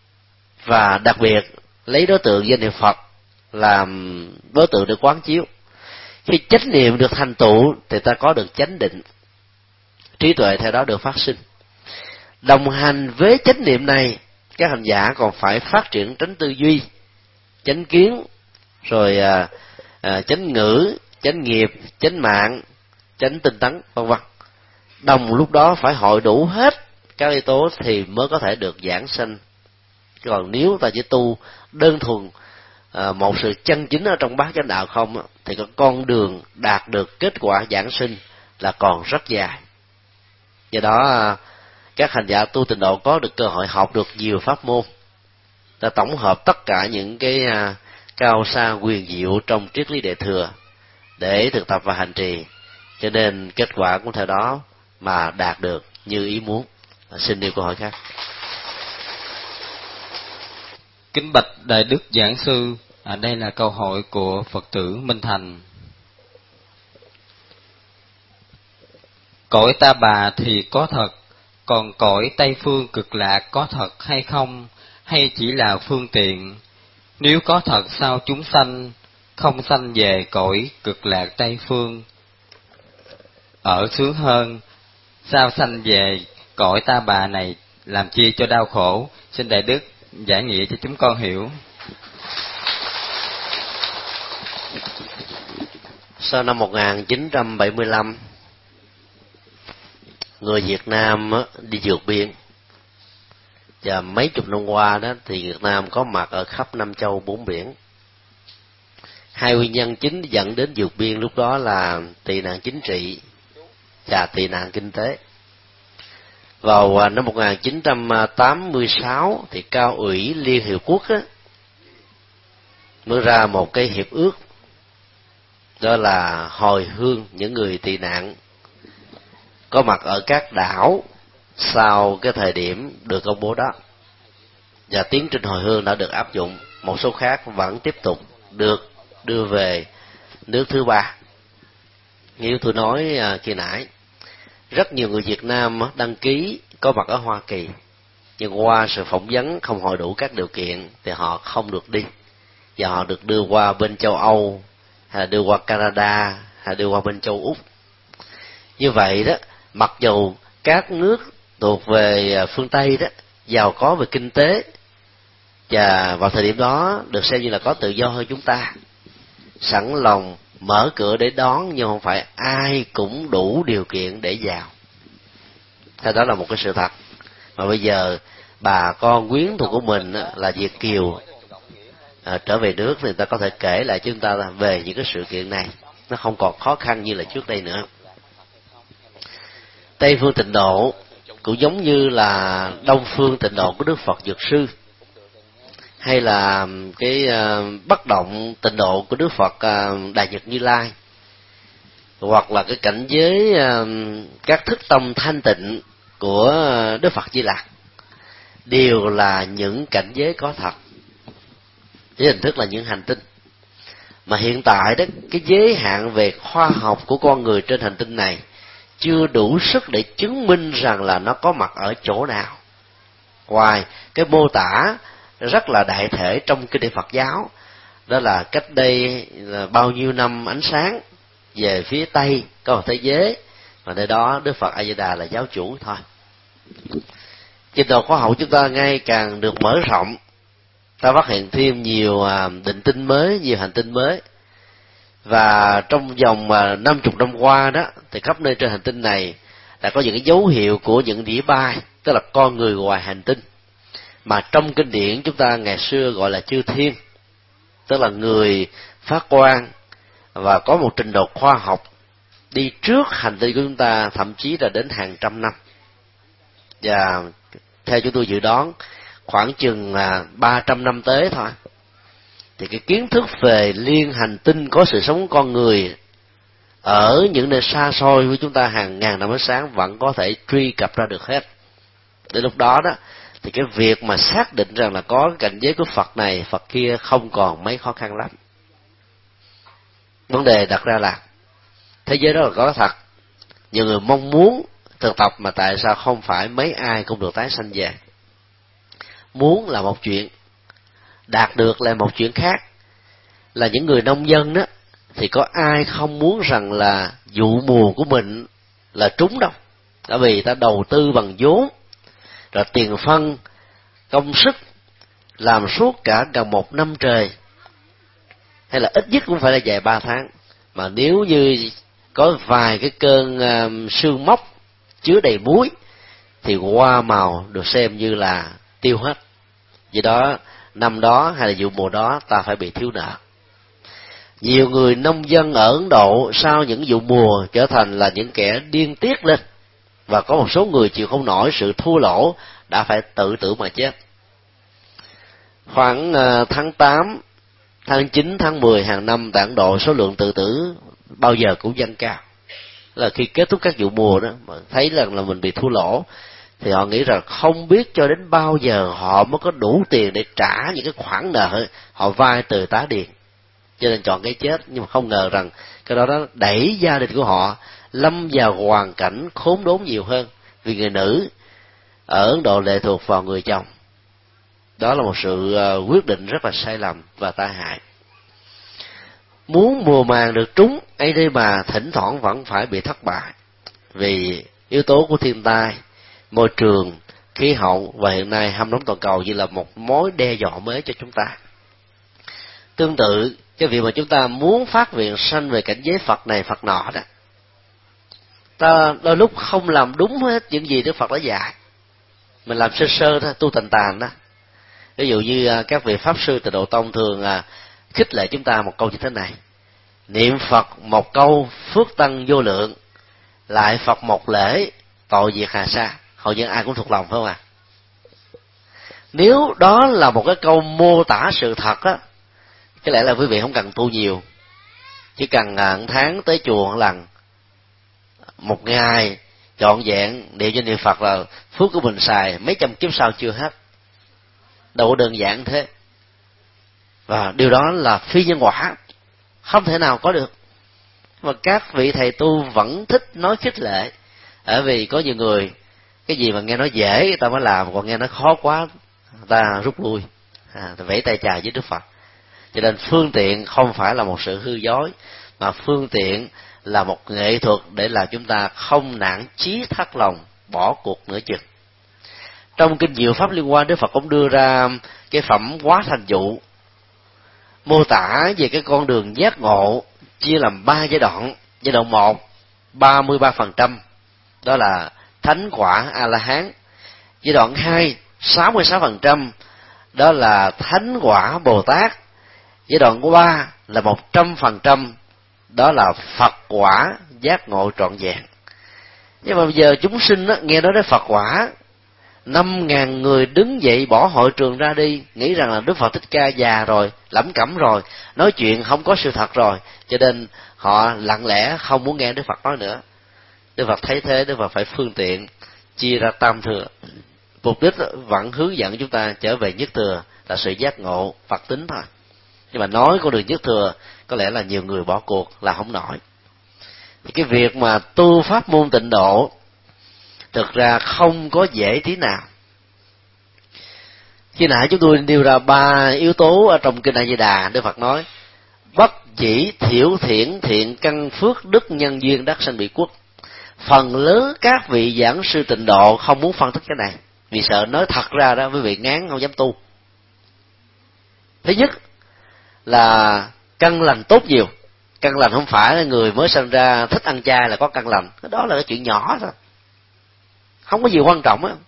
và đặc biệt lấy đối tượng danh hiệu Phật làm đối tượng để quán chiếu. Khi chánh niệm được thành tựu thì ta có được chánh định, trí tuệ theo đó được phát sinh. Đồng hành với chánh niệm này, các hành giả còn phải phát triển chánh tư duy, chánh kiến, rồi chánh ngữ, chánh nghiệp, chánh mạng, chánh tinh tấn, vân vân. Đồng lúc đó phải hội đủ hết các yếu tố thì mới có thể được giảng sanh. Còn nếu ta chỉ tu đơn thuần một sự chân chính ở trong bát chánh đạo không, thì cái con đường đạt được kết quả giảng sinh là còn rất dài. Do đó các hành giả tu tịnh độ có được cơ hội học được nhiều pháp môn, ta tổng hợp tất cả những cái cao xa huyền diệu trong triết lý Đại Thừa để thực tập và hành trì, cho nên kết quả cũng theo đó mà đạt được như ý muốn. Xin điều câu hỏi khác. Kính bạch Đại Đức Giảng Sư, đây là câu hỏi của Phật tử Minh Thành. Cõi Ta Bà thì có thật, còn cõi Tây Phương Cực Lạc có thật hay không, hay chỉ là phương tiện? Nếu có thật sao chúng sanh không sanh về cõi cực lạc Tây Phương ở sướng hơn, sao sanh về cõi ta bà này làm chi cho đau khổ? Xin Đại Đức giải nghĩa cho chúng con hiểu. Sau năm 1975, người Việt Nam đi vượt biên, và mấy chục năm qua đó thì Việt Nam có mặt ở khắp năm châu bốn biển. Hai nguyên nhân chính dẫn đến vượt biên lúc đó là tị nạn chính trị và tị nạn kinh tế. Vào năm 1986 thì Cao ủy Liên Hiệp Quốc mới ra một cái hiệp ước, đó là hồi hương những người tị nạn có mặt ở các đảo sau cái thời điểm được công bố đó, và tiến trình hồi hương đã được áp dụng. Một số khác vẫn tiếp tục được đưa về nước thứ ba. Như tôi nói khi nãy, rất nhiều người Việt Nam đăng ký có mặt ở Hoa Kỳ, nhưng qua sự phỏng vấn không hội đủ các điều kiện thì họ không được đi, và họ được đưa qua bên châu Âu, hay là đưa qua Canada, hay đưa qua bên châu Úc. Như vậy đó, mặc dù các nước thuộc về phương Tây đó giàu có về kinh tế, và vào thời điểm đó được xem như là có tự do hơn chúng ta, sẵn lòng mở cửa để đón, nhưng không phải ai cũng đủ điều kiện để vào. Thế đó là một cái sự thật. Mà bây giờ bà con quyến thuộc của mình là Việt kiều trở về nước, thì người ta có thể kể lại chúng ta về những cái sự kiện này, nó không còn khó khăn như là trước đây nữa. Tây phương tịnh độ cũng giống như là đông phương tịnh độ của Đức Phật Dược Sư, hay là cái bất động tịnh độ của Đức Phật Đại Nhật Như Lai, hoặc là cái cảnh giới các thức tâm thanh tịnh của Đức Phật Di Lặc, đều là những cảnh giới có thật, với hình thức là những hành tinh. Mà hiện tại đó, cái giới hạn về khoa học của con người trên hành tinh này chưa đủ sức để chứng minh rằng là nó có mặt ở chỗ nào, ngoài cái mô tả rất là đại thể trong kinh điển Phật giáo, đó là cách đây là bao nhiêu năm ánh sáng về phía Tây có một thế giới, và nơi đó Đức Phật A Di Đà là giáo chủ thôi. Trình độ khoa học chúng ta ngày càng được mở rộng, ta phát hiện thêm nhiều định tinh mới, nhiều hành tinh mới, và trong vòng 50 năm qua đó thì khắp nơi trên hành tinh này đã có những cái dấu hiệu của những đĩa bay, tức là con người ngoài hành tinh, mà trong kinh điển chúng ta ngày xưa gọi là chư thiên, tức là người phát quang và có một trình độ khoa học đi trước hành tinh của chúng ta, thậm chí là đến hàng trăm năm. Và theo chúng tôi dự đoán khoảng chừng 300 năm tới thôi, thì cái kiến thức về liên hành tinh có sự sống con người ở những nơi xa xôi với chúng ta hàng ngàn năm ánh sáng vẫn có thể truy cập ra được hết. Đến lúc đó đó thì cái việc mà xác định rằng là có cái cảnh giới của Phật này Phật kia không còn mấy khó khăn lắm. Vấn đề đặt ra là thế giới đó là có thật, nhiều người mong muốn thực tập, mà tại sao không phải mấy ai cũng được tái sanh về? Muốn là một chuyện, đạt được là một chuyện khác. Là những người nông dân đó thì có ai không muốn rằng là vụ mùa của mình là trúng đâu, bởi vì ta đầu tư bằng vốn rồi tiền phân công sức làm suốt cả gần một năm trời, hay là ít nhất cũng phải là vài 3 tháng. Mà nếu như có vài cái cơn sương mốc chứa đầy muối thì hoa màu được xem như là tiêu hết. Vì đó năm đó hay là vụ mùa đó ta phải bị thiếu nợ. Nhiều người nông dân ở Ấn Độ sau những vụ mùa trở thành là những kẻ điên tiết lên, và có một số người chịu không nổi sự thua lỗ đã phải tự tử mà chết. Khoảng tháng 8, tháng 9, tháng 10 hàng năm tại Ấn Độ, số lượng tự tử bao giờ cũng dâng cao. Là khi kết thúc các vụ mùa đó mà thấy rằng là mình bị thua lỗ, thì họ nghĩ rằng không biết cho đến bao giờ họ mới có đủ tiền để trả những cái khoản nợ họ vay từ tá điền, cho nên chọn cái chết. Nhưng mà không ngờ rằng cái đó đẩy gia đình của họ lâm vào hoàn cảnh khốn đốn nhiều hơn, vì người nữ ở Ấn Độ lệ thuộc vào người chồng. Đó là một sự quyết định rất là sai lầm và tai hại. Muốn mùa màng được trúng ấy đây mà thỉnh thoảng vẫn phải bị thất bại vì yếu tố của thiên tai, môi trường, khí hậu và hiện nay hâm nóng toàn cầu như là một mối đe dọa mới cho chúng ta. Tương tự cái việc mà chúng ta muốn phát nguyện sanh về cảnh giới Phật này Phật nọ đó, ta đôi lúc không làm đúng hết những gì Đức Phật đã dạy, mình làm sơ sơ thôi, tu tàn tàn đó. Ví dụ như các vị pháp sư Tịnh Độ Tông thường khích lệ chúng ta một câu như thế này: niệm Phật một câu phước tăng vô lượng, lại Phật một lễ tội diệt hà sa. Hầu như ai cũng thuộc lòng phải không ạ? Nếu đó là một cái câu mô tả sự thật á, có lẽ là quý vị không cần tu nhiều, chỉ cần một tháng tới chùa một lần, một ngày trọn vẹn niệm cho niệm Phật là phước của mình xài mấy trăm kiếp sau chưa hết. Đâu có đơn giản thế. Và điều đó là phi nhân quả, không thể nào có được. Mà các vị thầy tu vẫn thích nói khích lệ, bởi vì có nhiều người cái gì mà nghe nói dễ người ta mới làm, còn nghe nói khó quá người ta rút lui, vẫy tay chào với Đức Phật. Cho nên phương tiện không phải là một sự hư dối, mà phương tiện là một nghệ thuật để làm chúng ta không nản chí thắt lòng bỏ cuộc nửa chừng. Trong kinh Diệu Pháp Liên Quan, Đức Phật cũng đưa ra cái phẩm Quá Thành Dụ, mô tả về cái con đường giác ngộ chia làm 3 giai đoạn. Giai đoạn 1 33%, đó là thánh quả A La Hán. Giai đoạn 2 66%, đó là thánh quả Bồ Tát. Giai đoạn 3 là 100%, đó là Phật quả giác ngộ trọn vẹn. Nhưng mà bây giờ chúng sinh nghe nói đến Phật quả, 5.000 người đứng dậy bỏ hội trường ra đi, nghĩ rằng là Đức Phật Thích Ca già rồi, lẩm cẩm rồi, nói chuyện không có sự thật rồi, cho nên họ lặng lẽ không muốn nghe Đức Phật nói nữa. Đức Phật thấy thế, Đức Phật phải phương tiện chia ra tam thừa, mục đích vẫn hướng dẫn chúng ta trở về nhất thừa là sự giác ngộ Phật tính thôi. Nhưng mà nói con đường nhất thừa có lẽ là nhiều người bỏ cuộc là không nổi. Thì cái việc mà tu pháp môn Tịnh Độ thực ra không có dễ tí nào. Khi nãy chúng tôi nêu ra 3 yếu tố ở trong kinh A Di Đà. Đức Phật nói bất chỉ thiểu thiện thiện căn phước đức nhân duyên đắc sanh bị quốc. Phần lớn các vị giảng sư Tịnh Độ không muốn phân tích cái này, vì sợ nói thật ra đó quý vị ngán không dám tu. Thứ nhất là căn lành tốt nhiều. Căn lành không phải là người mới sinh ra thích ăn chay là có căn lành, đó là cái chuyện nhỏ thôi, không có gì quan trọng á,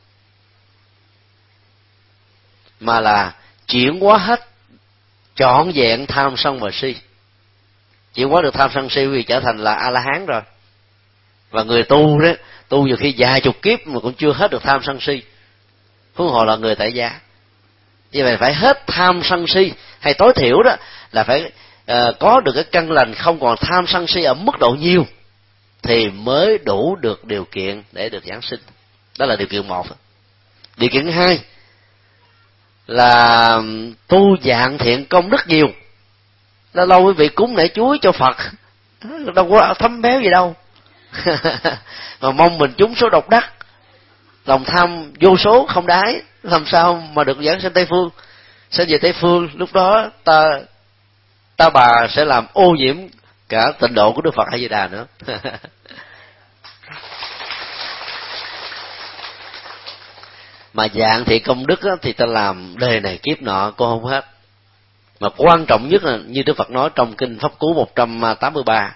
mà là chuyển hóa hết trọn vẹn tham sân và si. Chuyển hóa được tham sân si vì trở thành là A La Hán rồi. Và người tu đó, tu nhiều khi vài chục kiếp mà cũng chưa hết được tham sân si, huống hồ là người tại gia. Như vậy phải hết tham sân si, hay tối thiểu đó là phải có được cái căn lành không còn tham sân si ở mức độ nhiều, thì mới đủ được điều kiện để được giảng sinh. Đó là điều kiện 1. Điều kiện 2 là tu dạng thiện công đức nhiều. Lâu lâu quý vị cúng lễ chuối cho Phật, đâu có thấm béo gì đâu. Mà mong mình trúng số độc đắc, lòng tham vô số không đáy, làm sao mà được giảng sinh Tây Phương. Sẽ về Tây Phương, lúc đó ta bà sẽ làm ô nhiễm cả tịnh độ của Đức Phật A Di Đà nữa. Mà dạng thiện công đức thì ta làm đời này kiếp nọ cô không hết. Mà quan trọng nhất là như Đức Phật nói trong kinh Pháp Cú 183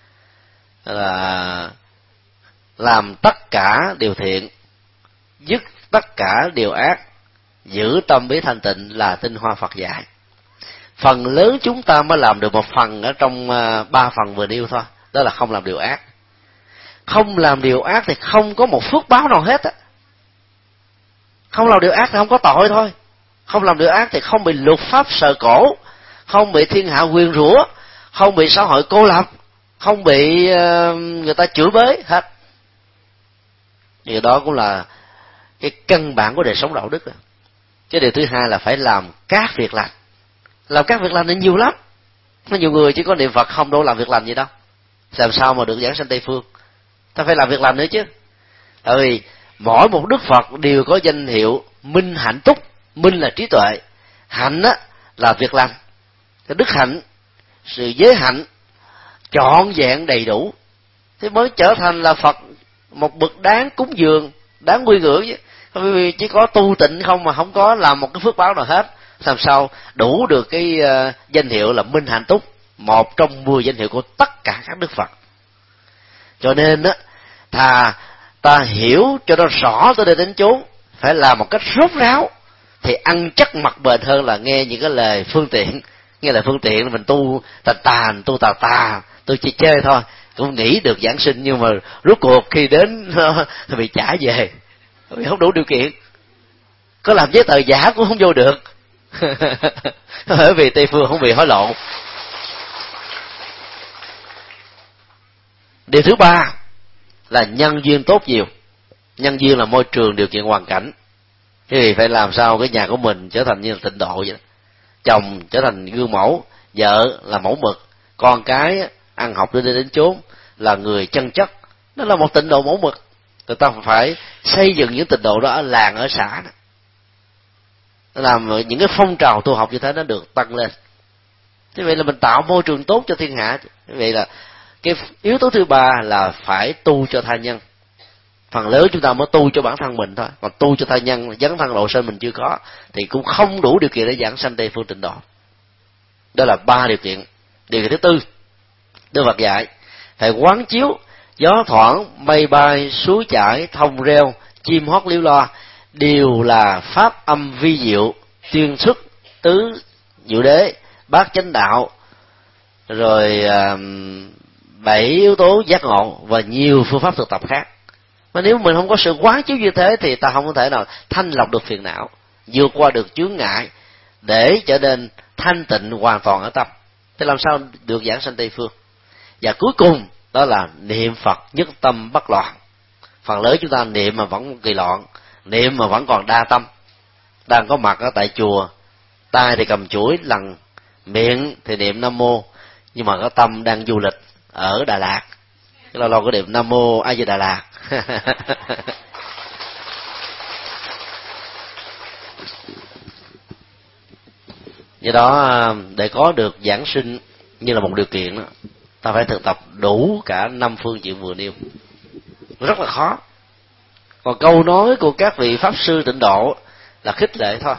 là làm tất cả điều thiện, dứt tất cả điều ác, giữ tâm bí thanh tịnh là tinh hoa Phật dạy. Phần lớn chúng ta mới làm được một phần ở trong 3 phần vừa nêu thôi, đó là không làm điều ác. Không làm điều ác thì không có một phước báo nào hết á. Không làm điều ác thì không có tội thôi. Không làm điều ác thì không bị luật pháp sờ cổ, không bị thiên hạ nguyền rủa, không bị xã hội cô lập, không bị người ta chửi bới hết. Điều đó cũng là cái căn bản của đời sống đạo đức. Cái điều thứ hai là phải làm các việc lành. Làm các việc lành thì nhiều lắm. Có nhiều người chỉ có niệm Phật không đâu làm việc lành gì đâu. Làm sao mà được giảng sanh Tây Phương? Ta phải làm việc lành nữa chứ. Tại vì mỗi một Đức Phật đều có danh hiệu minh hạnh túc, Minh là trí tuệ, hạnh á là việc làm. Cái đức hạnh, sự giới hạnh trọn vẹn đầy đủ thì mới trở thành là Phật, một bậc đáng cúng dường, đáng quy ngưỡng chứ. Bởi vì chỉ có tu tịnh không mà không có làm một cái phước báo nào hết, làm sao đủ được cái danh hiệu là minh hạnh túc, một trong 10 danh hiệu của tất cả các đức Phật. Cho nên á, thà ta hiểu cho nó rõ tới đây đến chốn, phải làm một cách rốt ráo, thì ăn chắc mặt bền hơn là nghe những cái lời phương tiện. Nghe lời phương tiện mình tu tàn, tu tà, tôi chỉ chơi thôi, cũng nghĩ được giảng sinh, nhưng mà rốt cuộc khi đến thì bị trả về, vì không đủ điều kiện. Có làm giấy tờ giả cũng không vô được, bởi vì Tây phương không bị hối lộ. Điều thứ ba là nhân duyên tốt nhiều. Nhân duyên là môi trường, điều kiện, hoàn cảnh. Thế thì phải làm sao cái nhà của mình trở thành như là tịnh độ vậy đó. Chồng trở thành gương mẫu, vợ là mẫu mực, con cái ăn học đến chốn là người chân chất. Đó là một tịnh độ mẫu mực. Người ta phải xây dựng những tịnh độ đó ở làng, ở xã đó. Làm những cái phong trào tu học như thế nó được tăng lên. Thế vậy là mình tạo môi trường tốt cho thiên hạ. Thế vậy là cái yếu tố thứ ba là phải tu cho tha nhân. Phần lớn chúng ta mới tu cho bản thân mình thôi, còn tu cho tha nhân, dấn thân độ sinh mình chưa có, thì cũng không đủ điều kiện để giảng sanh Tây phương tịnh độ. Đó là 3 điều kiện. Điều kiện thứ tư, Đức Phật dạy phải quán chiếu gió thoảng, mây bay, suối chảy, thông reo, chim hót líu lo đều là pháp âm vi diệu, tuyên xuất tứ diệu đế, bát chánh đạo, rồi 7 yếu tố giác ngộ và nhiều phương pháp thực tập khác. Mà nếu mình không có sự quán chiếu như thế thì ta không có thể nào thanh lọc được phiền não, vượt qua được chướng ngại để trở nên thanh tịnh hoàn toàn ở tâm. Thế làm sao được giảng sanh Tây phương? Và cuối cùng đó là niệm Phật nhất tâm bất loạn. Phần lớn chúng ta niệm mà vẫn kỳ loạn, niệm mà vẫn còn đa tâm, đang có mặt ở tại chùa, tay thì cầm chuỗi lần, miệng thì niệm Nam Mô, nhưng mà có tâm đang du lịch ở Đà Lạt, lâu lâu có niệm Nam Mô A Di Đà Lạt. Do đó để có được giảng sinh như là một điều kiện đó, ta phải thực tập đủ cả 5 phương diện vừa nêu. Rất là khó. Còn câu nói của các vị pháp sư tịnh độ là khích lệ thôi.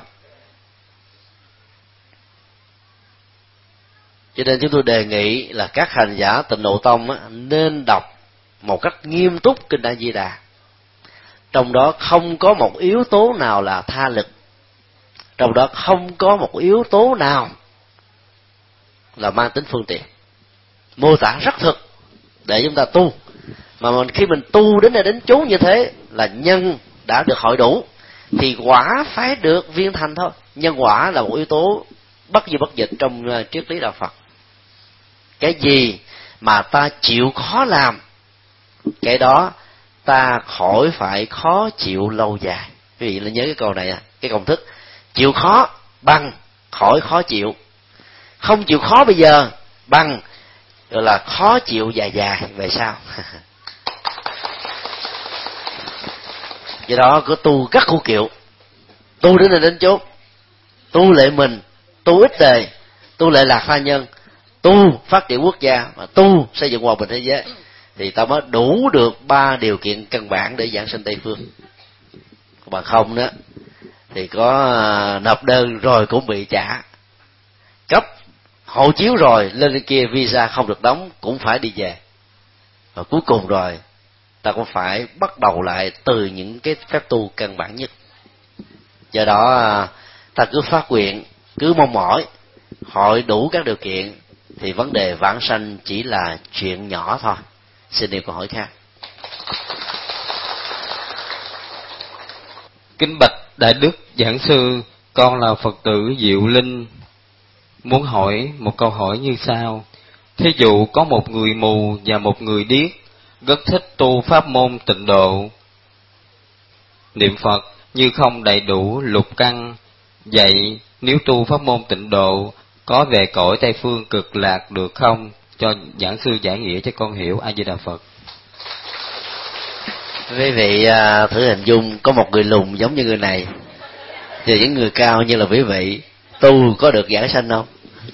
Cho nên chúng tôi đề nghị là các hành giả Tịnh Độ Tông nên đọc một cách nghiêm túc Kinh A Di Đà. Trong đó không có một yếu tố nào là tha lực, trong đó không có một yếu tố nào là mang tính phương tiện. Mô tả rất thực để chúng ta tu. Mà khi mình tu đến đây đến chốn như thế là nhân đã được hội đủ, thì quả phải được viên thành thôi. Nhân quả là một yếu tố bất di bất dịch trong triết lý đạo Phật. Cái gì mà ta chịu khó làm, cái đó ta khỏi phải khó chịu lâu dài. Quý vị là nhớ cái câu này, cái công thức: chịu khó bằng khỏi khó chịu, không chịu khó bây giờ bằng rồi là khó chịu dài dài về sau. Do đó cứ tu rất khổ kiệu, tu đến nơi đến chốn, tu lệ mình, tu ích đời, tu lệ lạc tha nhân, tu phát triển quốc gia, và tu xây dựng hòa bình thế giới, thì ta mới đủ được 3 điều kiện căn bản để giảng sinh Tây phương. Bằng không đó thì có nộp đơn rồi cũng bị trả, cấp hộ chiếu rồi lên kia visa không được đóng cũng phải đi về, và cuối cùng rồi ta cũng phải bắt đầu lại từ những cái phép tu căn bản nhất. Do đó ta cứ phát nguyện, cứ mong mỏi hội đủ các điều kiện thì vấn đề vãng sanh chỉ là chuyện nhỏ thôi. Xin điều câu hỏi khác. Kính bạch Đại Đức Giảng Sư, con là Phật tử Diệu Linh, muốn hỏi một câu hỏi như sau. Thí dụ có một người mù và một người điếc rất thích tu pháp môn tịnh độ, niệm Phật như không đầy đủ lục căn, vậy nếu tu pháp môn tịnh độ có về cõi Tây phương cực lạc được không? Cho giảng sư giải nghĩa cho con hiểu. A Di Đà Phật. Quý vị thử hình dung có một người lùn giống như người này, Thì những người cao như là quý vị tu có được giảng sanh không?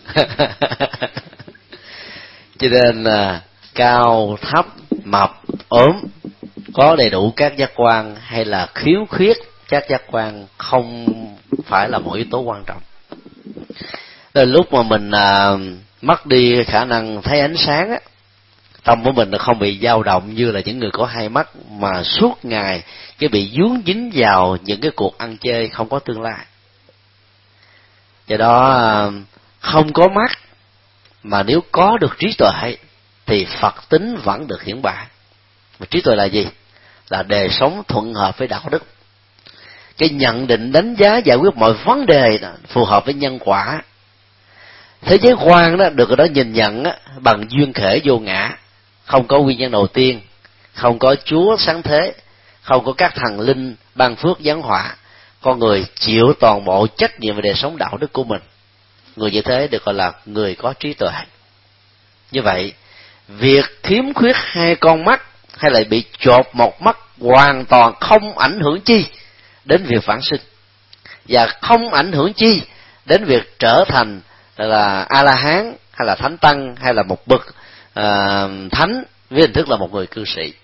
Cho nên là cao thấp, mập ốm, có đầy đủ các giác quan hay là khiếm khuyết các giác quan không phải là một yếu tố quan trọng. Đến lúc mà mình mất đi khả năng thấy ánh sáng á, tâm của mình nó không bị dao động như là những người có hai mắt mà suốt ngày cái bị dướng dính vào những cái cuộc ăn chơi không có tương lai. Do đó không có mắt mà nếu có được trí tuệ thì Phật tính vẫn được hiển bày. Mà trí tuệ là gì? Là đời sống thuận hợp với đạo đức, cái nhận định đánh giá giải quyết mọi vấn đề đó, phù hợp với nhân quả. Thế giới quan đó được ở đó nhìn nhận á, bằng duyên khể vô ngã, không có nguyên nhân đầu tiên, không có Chúa sáng thế, không có các thần linh ban phước giáng họa, con người chịu toàn bộ trách nhiệm về đời sống đạo đức của mình. Người như thế được gọi là người có trí tuệ. Như vậy, việc khiếm khuyết hai con mắt hay là bị chột một mắt hoàn toàn không ảnh hưởng chi đến việc vãng sinh, và không ảnh hưởng chi đến việc trở thành là A-la-hán hay là thánh tăng hay là một bậc thánh với hình thức là một người cư sĩ.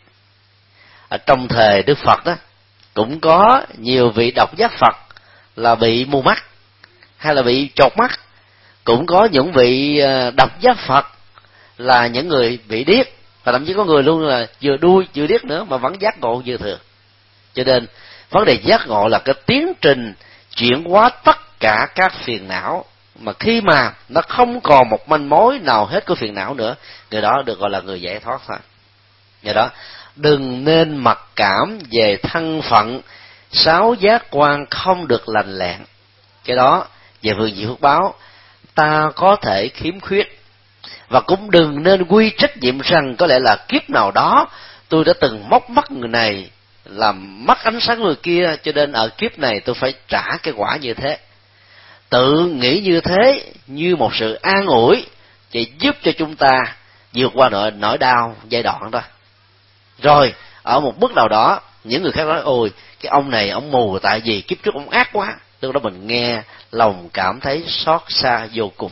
Ở trong thời Đức Phật đó cũng có nhiều vị độc giác Phật là bị mù mắt hay là bị chột mắt, cũng có những vị độc giác Phật là những người bị điếc, và thậm chí có người luôn là vừa đuôi vừa điếc nữa mà vẫn giác ngộ như thường. Cho nên vấn đề giác ngộ là cái tiến trình chuyển hóa tất cả các phiền não, mà khi mà nó không còn một manh mối nào hết của phiền não nữa, người đó được gọi là người giải thoát thôi. Do đó đừng nên mặc cảm về thân phận sáu giác quan không được lành lẹn. Cái đó về phương diện phước báo ta có thể khiếm khuyết, và cũng đừng nên quy trách nhiệm rằng có lẽ là kiếp nào đó tôi đã từng móc mắt người này, làm mất ánh sáng người kia, cho nên ở kiếp này tôi phải trả cái quả như thế. Tự nghĩ như thế như một sự an ủi chỉ giúp cho chúng ta vượt qua nỗi đau giai đoạn đó. Rồi ở một bước nào đó những người khác nói ôi cái ông này ông mù tại vì kiếp trước ông ác quá, lúc đó mình nghe lòng cảm thấy xót xa vô cùng.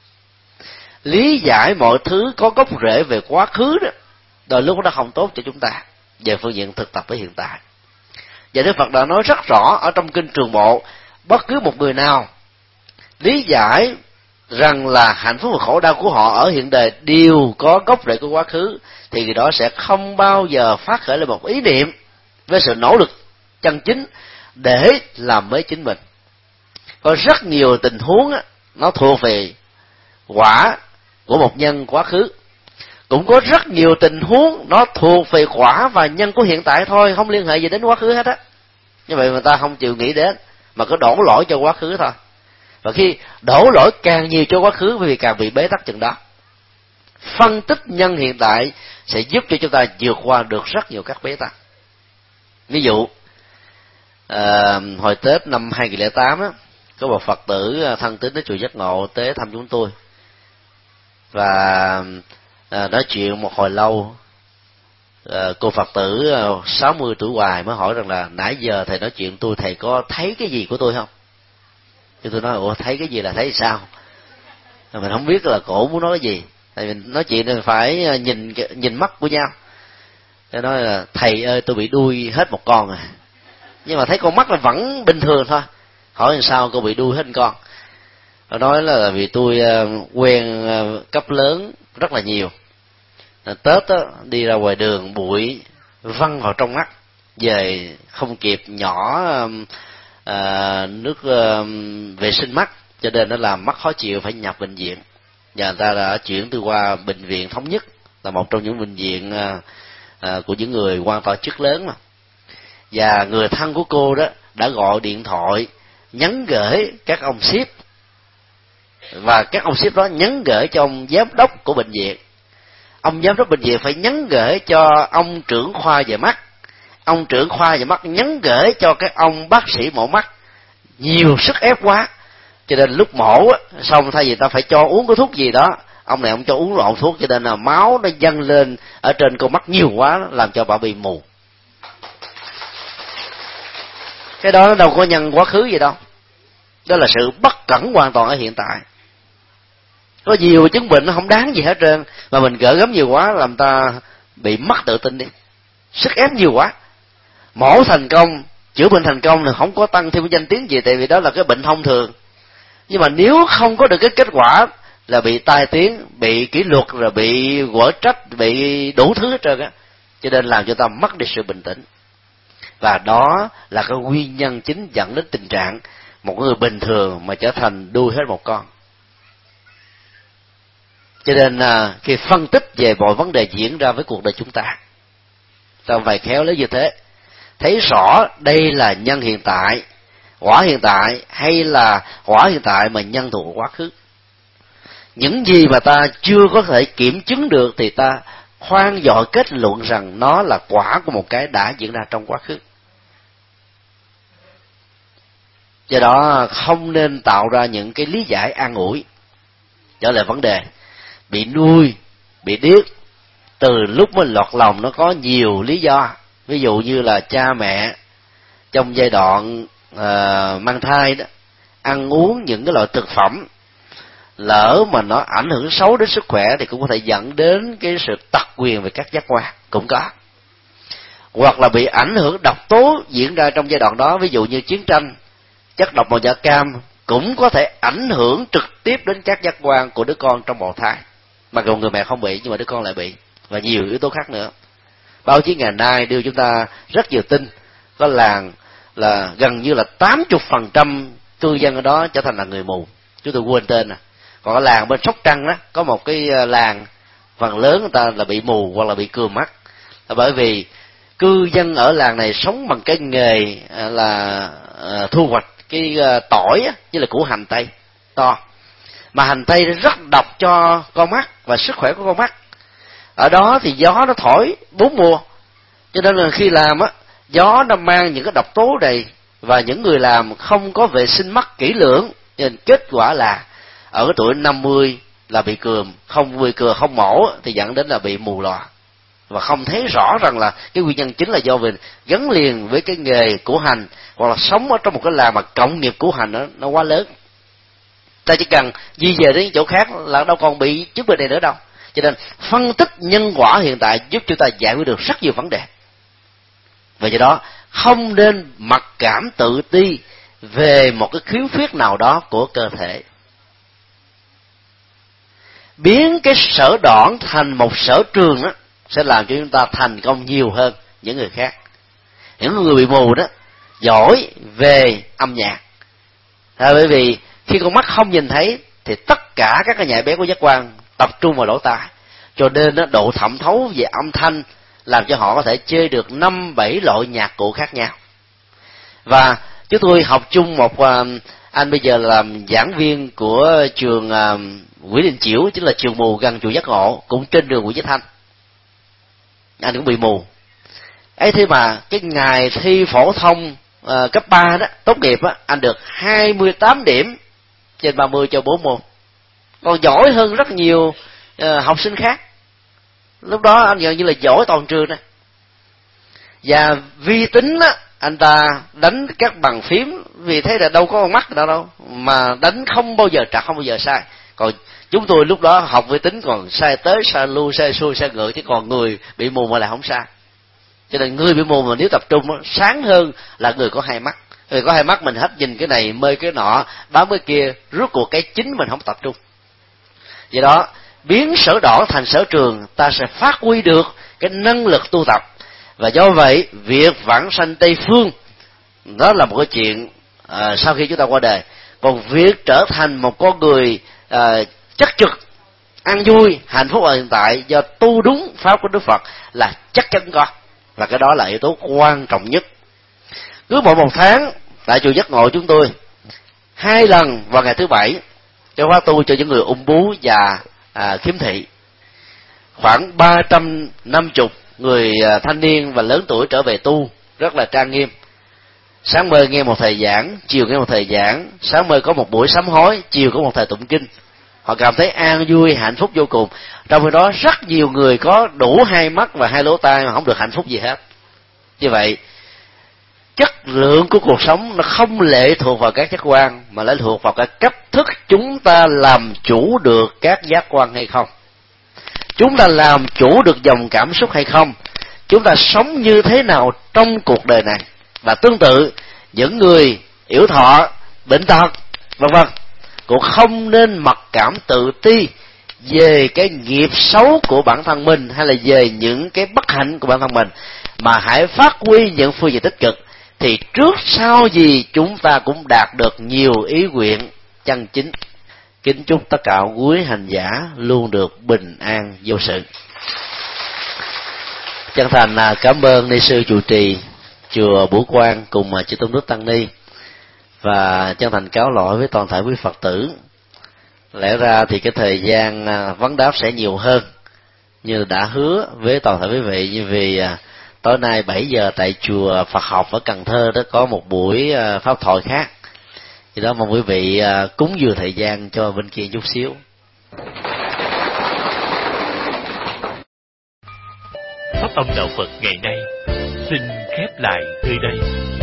Lý giải mọi thứ có gốc rễ về quá khứ đó, đôi lúc nó không tốt cho chúng ta về phương diện thực tập với hiện tại. Và Đức Phật đã nói rất rõ ở trong kinh Trường Bộ, bất cứ một người nào lý giải rằng là hạnh phúc và khổ đau của họ ở hiện đời đều có gốc rễ của quá khứ, thì người đó sẽ không bao giờ phát khởi lên một ý niệm với sự nỗ lực chân chính để làm mới chính mình. Có rất nhiều tình huống á, nó thuộc về quả của một nhân quá khứ, cũng có rất nhiều tình huống nó thuộc về quả và nhân của hiện tại thôi, không liên hệ gì đến quá khứ hết á. Như vậy mà ta không chịu nghĩ đến, mà cứ đổ lỗi cho quá khứ thôi. Và khi đổ lỗi càng nhiều cho quá khứ, vì càng bị bế tắc chừng đó. Phân tích nhân hiện tại sẽ giúp cho chúng ta vượt qua được rất nhiều các bế tắc. Ví dụ hồi Tết năm 2008 á, có một Phật tử thân tín đến chùa Giác Ngộ tới thăm chúng tôi và nói chuyện một hồi lâu. Cô Phật tử 60 tuổi hoài mới hỏi rằng là nãy giờ thầy nói chuyện tôi, thầy có thấy cái gì của tôi không? Thì tôi nói ủa thấy cái gì là thấy sao? Mình không biết là cổ muốn nói cái gì, tại mình nói chuyện thì phải nhìn mắt của nhau. Tôi nói là thầy ơi tôi bị đuôi hết một con rồi, nhưng mà thấy con mắt là vẫn bình thường thôi. Hỏi làm sao cô bị đuôi hết con? Tôi nói là vì tôi quen cấp lớn rất là nhiều. Tết đó, đi ra ngoài đường bụi văng vào trong mắt, về không kịp nhỏ nước vệ sinh mắt, cho nên nó làm mắt khó chịu phải nhập bệnh viện. Và người ta đã chuyển tôi qua bệnh viện Thống Nhất, là một trong những bệnh viện của những người quan to chức lớn mà. Và người thân của cô đó đã gọi điện thoại nhắn gửi các ông ship, và các ông ship đó nhắn gửi cho ông giám đốc của bệnh viện. Ông giám đốc bệnh viện phải nhắn gửi cho ông trưởng khoa về mắt, ông trưởng khoa về mắt nhắn gửi cho các ông bác sĩ mổ mắt. Nhiều sức ép quá, cho nên lúc mổ xong thay vì ta phải cho uống cái thuốc gì đó, ông này ông cho uống lộn thuốc, cho nên là máu nó dâng lên ở trên con mắt nhiều quá, làm cho bà bị mù. Cái đó nó đâu có nhân quá khứ gì đâu, Đó là sự bất cẩn hoàn toàn ở hiện tại. Có nhiều chứng bệnh nó không đáng gì hết trơn, mà mình gỡ gắm nhiều quá làm ta bị mất tự tin đi, sức ép nhiều quá. Mổ thành công, chữa bệnh thành công thì không có tăng thêm danh tiếng gì, tại vì đó là cái bệnh thông thường. Nhưng mà nếu không có được cái kết quả là bị tai tiếng, bị kỷ luật, rồi bị quở trách, bị đủ thứ hết trơn á, cho nên làm cho ta mất đi sự bình tĩnh. Và đó là cái nguyên nhân chính dẫn đến tình trạng một người bình thường mà trở thành đuôi hết một con. Cho nên khi phân tích về mọi vấn đề diễn ra với cuộc đời chúng ta phải khéo léo như thế, thấy rõ đây là nhân hiện tại, quả hiện tại, hay là quả hiện tại mà nhân thuộc quá khứ. Những gì mà ta chưa có thể kiểm chứng được thì ta khoan dội kết luận rằng nó là quả của một cái đã diễn ra trong quá khứ. Do đó không nên tạo ra những cái lý giải an ủi. Trở lại vấn đề, bị nuôi, bị điếc từ lúc mới lọt lòng nó có nhiều lý do. Ví dụ như là cha mẹ trong giai đoạn mang thai đó, ăn uống những cái loại thực phẩm lỡ mà nó ảnh hưởng xấu đến sức khỏe thì cũng có thể dẫn đến cái sự tật quyền về các giác quan, cũng có. Hoặc là bị ảnh hưởng độc tố diễn ra trong giai đoạn đó, ví dụ như chiến tranh, chất độc màu da cam cũng có thể ảnh hưởng trực tiếp đến các giác quan của đứa con trong bào thai. Mặc dù người mẹ không bị nhưng mà đứa con lại bị, và nhiều yếu tố khác nữa. Báo chí ngày nay đưa chúng ta rất nhiều tin có làng là gần như là 80% cư dân ở đó trở thành là người mù. Chúng tôi quên tên nè. Còn ở làng bên Sóc Trăng á, có một cái làng phần lớn người ta là bị mù hoặc là bị cườm mắt, là bởi vì cư dân ở làng này sống bằng cái nghề là thu hoạch cái tỏi á, như là củ hành tây to, mà hành tây rất độc cho con mắt và sức khỏe của con mắt. Ở đó thì gió nó thổi 4 mùa, cho nên là khi làm á, gió nó mang những cái độc tố này, và những người làm không có vệ sinh mắt kỹ lưỡng, nên kết quả là ở cái tuổi 50 là bị cườm, không bị cườm không mổ thì dẫn đến là bị mù lòa, và không thấy rõ rằng là cái nguyên nhân chính là do mình gắn liền với cái nghề củ hành, hoặc là sống ở trong một cái làng mà cộng nghiệp củ hành nó quá lớn. Ta chỉ cần di về đến chỗ khác là đâu còn bị chứng bệnh này nữa đâu. Cho nên phân tích nhân quả hiện tại giúp chúng ta giải quyết được rất nhiều vấn đề. Và do đó không nên mặc cảm tự ti về một cái khiếm khuyết nào đó của cơ thể. Biến cái sở đoản thành một sở trường đó sẽ làm cho chúng ta thành công nhiều hơn những người khác. Những người bị mù đó giỏi về âm nhạc, bởi vì khi con mắt không nhìn thấy thì tất cả các cái nhạy bén của giác quan tập trung vào lỗ tai, cho nên nó độ thẩm thấu về âm thanh làm cho họ có thể chơi được 5-7 loại nhạc cụ khác nhau. Và chúng tôi học chung một anh bây giờ làm giảng viên của trường Nguyễn Đình Chiểu, chính là trường mù gần chùa Giác Ngộ, cũng trên đường Nguyễn Chí Thanh. Anh cũng bị mù ấy, thế mà cái ngày thi phổ thông cấp 3 đó, tốt nghiệp á, anh được 28 điểm trên 30 cho 4 môn, còn giỏi hơn rất nhiều học sinh khác. Lúc đó anh gần như là giỏi toàn trường này. Và vi tính á, anh ta đánh các bằng phím vì thế là đâu có con mắt nào đâu, mà đánh không bao giờ trật, không bao giờ sai. Còn chúng tôi lúc đó học vi tính còn sai tới sai lui, sai xuôi sai ngược, chứ còn người bị mù mà lại không sai. Cho nên người bị mù mà nếu tập trung nó sáng hơn là người có hai mắt. Người có hai mắt mình hết nhìn cái này mê cái nọ, bám cái kia, rốt cuộc cái chính mình không tập trung. Vậy đó, biến sở đoản thành sở trường, ta sẽ phát huy được cái năng lực tu tập. Và do vậy việc vãng sanh Tây Phương đó là một cái chuyện sau khi chúng ta qua đời. Còn việc trở thành một con người chắc trực, ăn vui, hạnh phúc ở hiện tại do tu đúng pháp của Đức Phật là chắc chắn có. Và cái đó là yếu tố quan trọng nhất. Cứ mỗi một tháng tại chùa Giác Ngộ chúng tôi 2 lần vào ngày thứ Bảy cho khóa tu cho những người ung bú và khiếm thị. Khoảng 350 người thanh niên và lớn tuổi trở về tu rất là trang nghiêm. Sáng mơ nghe một thầy giảng, chiều nghe một thầy giảng, sáng mơ có một buổi sám hối, chiều có một thầy tụng kinh. Họ cảm thấy an vui, hạnh phúc vô cùng. Trong khi đó rất nhiều người có đủ 2 mắt và 2 lỗ tai mà không được hạnh phúc gì hết. Như vậy chất lượng của cuộc sống nó không lệ thuộc vào các giác quan, mà lệ thuộc vào cái cách thức chúng ta làm chủ được các giác quan hay không, chúng ta làm chủ được dòng cảm xúc hay không, chúng ta sống như thế nào trong cuộc đời này. Và tương tự, những người yểu thọ, bệnh tật, vân vân cũng không nên mặc cảm tự ti về cái nghiệp xấu của bản thân mình hay là về những cái bất hạnh của bản thân mình, mà hãy phát huy những phương diện tích cực, thì trước sau gì chúng ta cũng đạt được nhiều ý nguyện chân chính. Kính chúc tất cả quý hành giả luôn được bình an vô sự. Chân thành cảm ơn ni sư trụ trì chùa Bửu Quang cùng chư tôn đức tăng ni, và chân thành cáo lỗi với toàn thể quý Phật tử. Lẽ ra thì cái thời gian vấn đáp sẽ nhiều hơn như đã hứa với toàn thể quý vị, như vì tối nay 7 giờ tại chùa Phật học ở Cần Thơ đó có một buổi pháp thoại khác, thì đó mong quý vị cúng dường thời gian cho bên kia chút xíu. Pháp âm đạo Phật ngày nay xin khép lại nơi đây.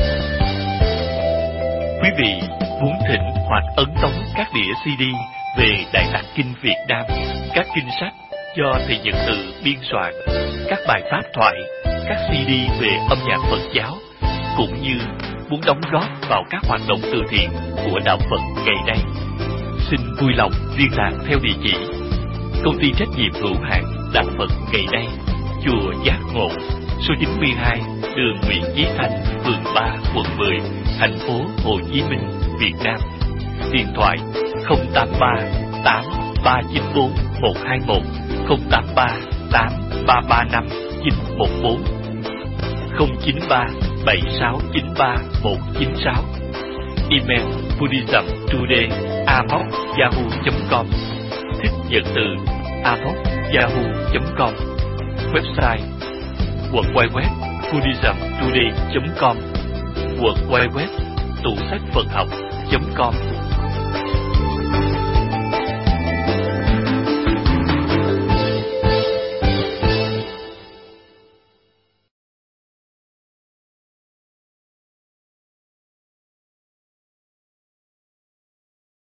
Quý vị muốn thỉnh hoặc ấn tống các đĩa CD về Đại Tạng Kinh Việt Nam, các kinh sách do thầy Nhật Từ biên soạn, các bài pháp thoại, các CD về âm nhạc Phật giáo, cũng như muốn đóng góp vào các hoạt động từ thiện của đạo Phật ngày nay, xin vui lòng liên lạc theo địa chỉ Công ty trách nhiệm hữu hạn Đạo Phật ngày nay, chùa Giác Ngộ, số 92, đường Nguyễn Chí Thanh, phường 3, quận 10, thành phố Hồ Chí Minh, Việt Nam. Điện thoại 083 8394 121, 083 8335 914, 093 7693 196. Email buddhismtoday@yahoo.com, thích Nhật Từ @yahoo.com. Website www buddhismtoday.com, www tủ sách Phật học.com.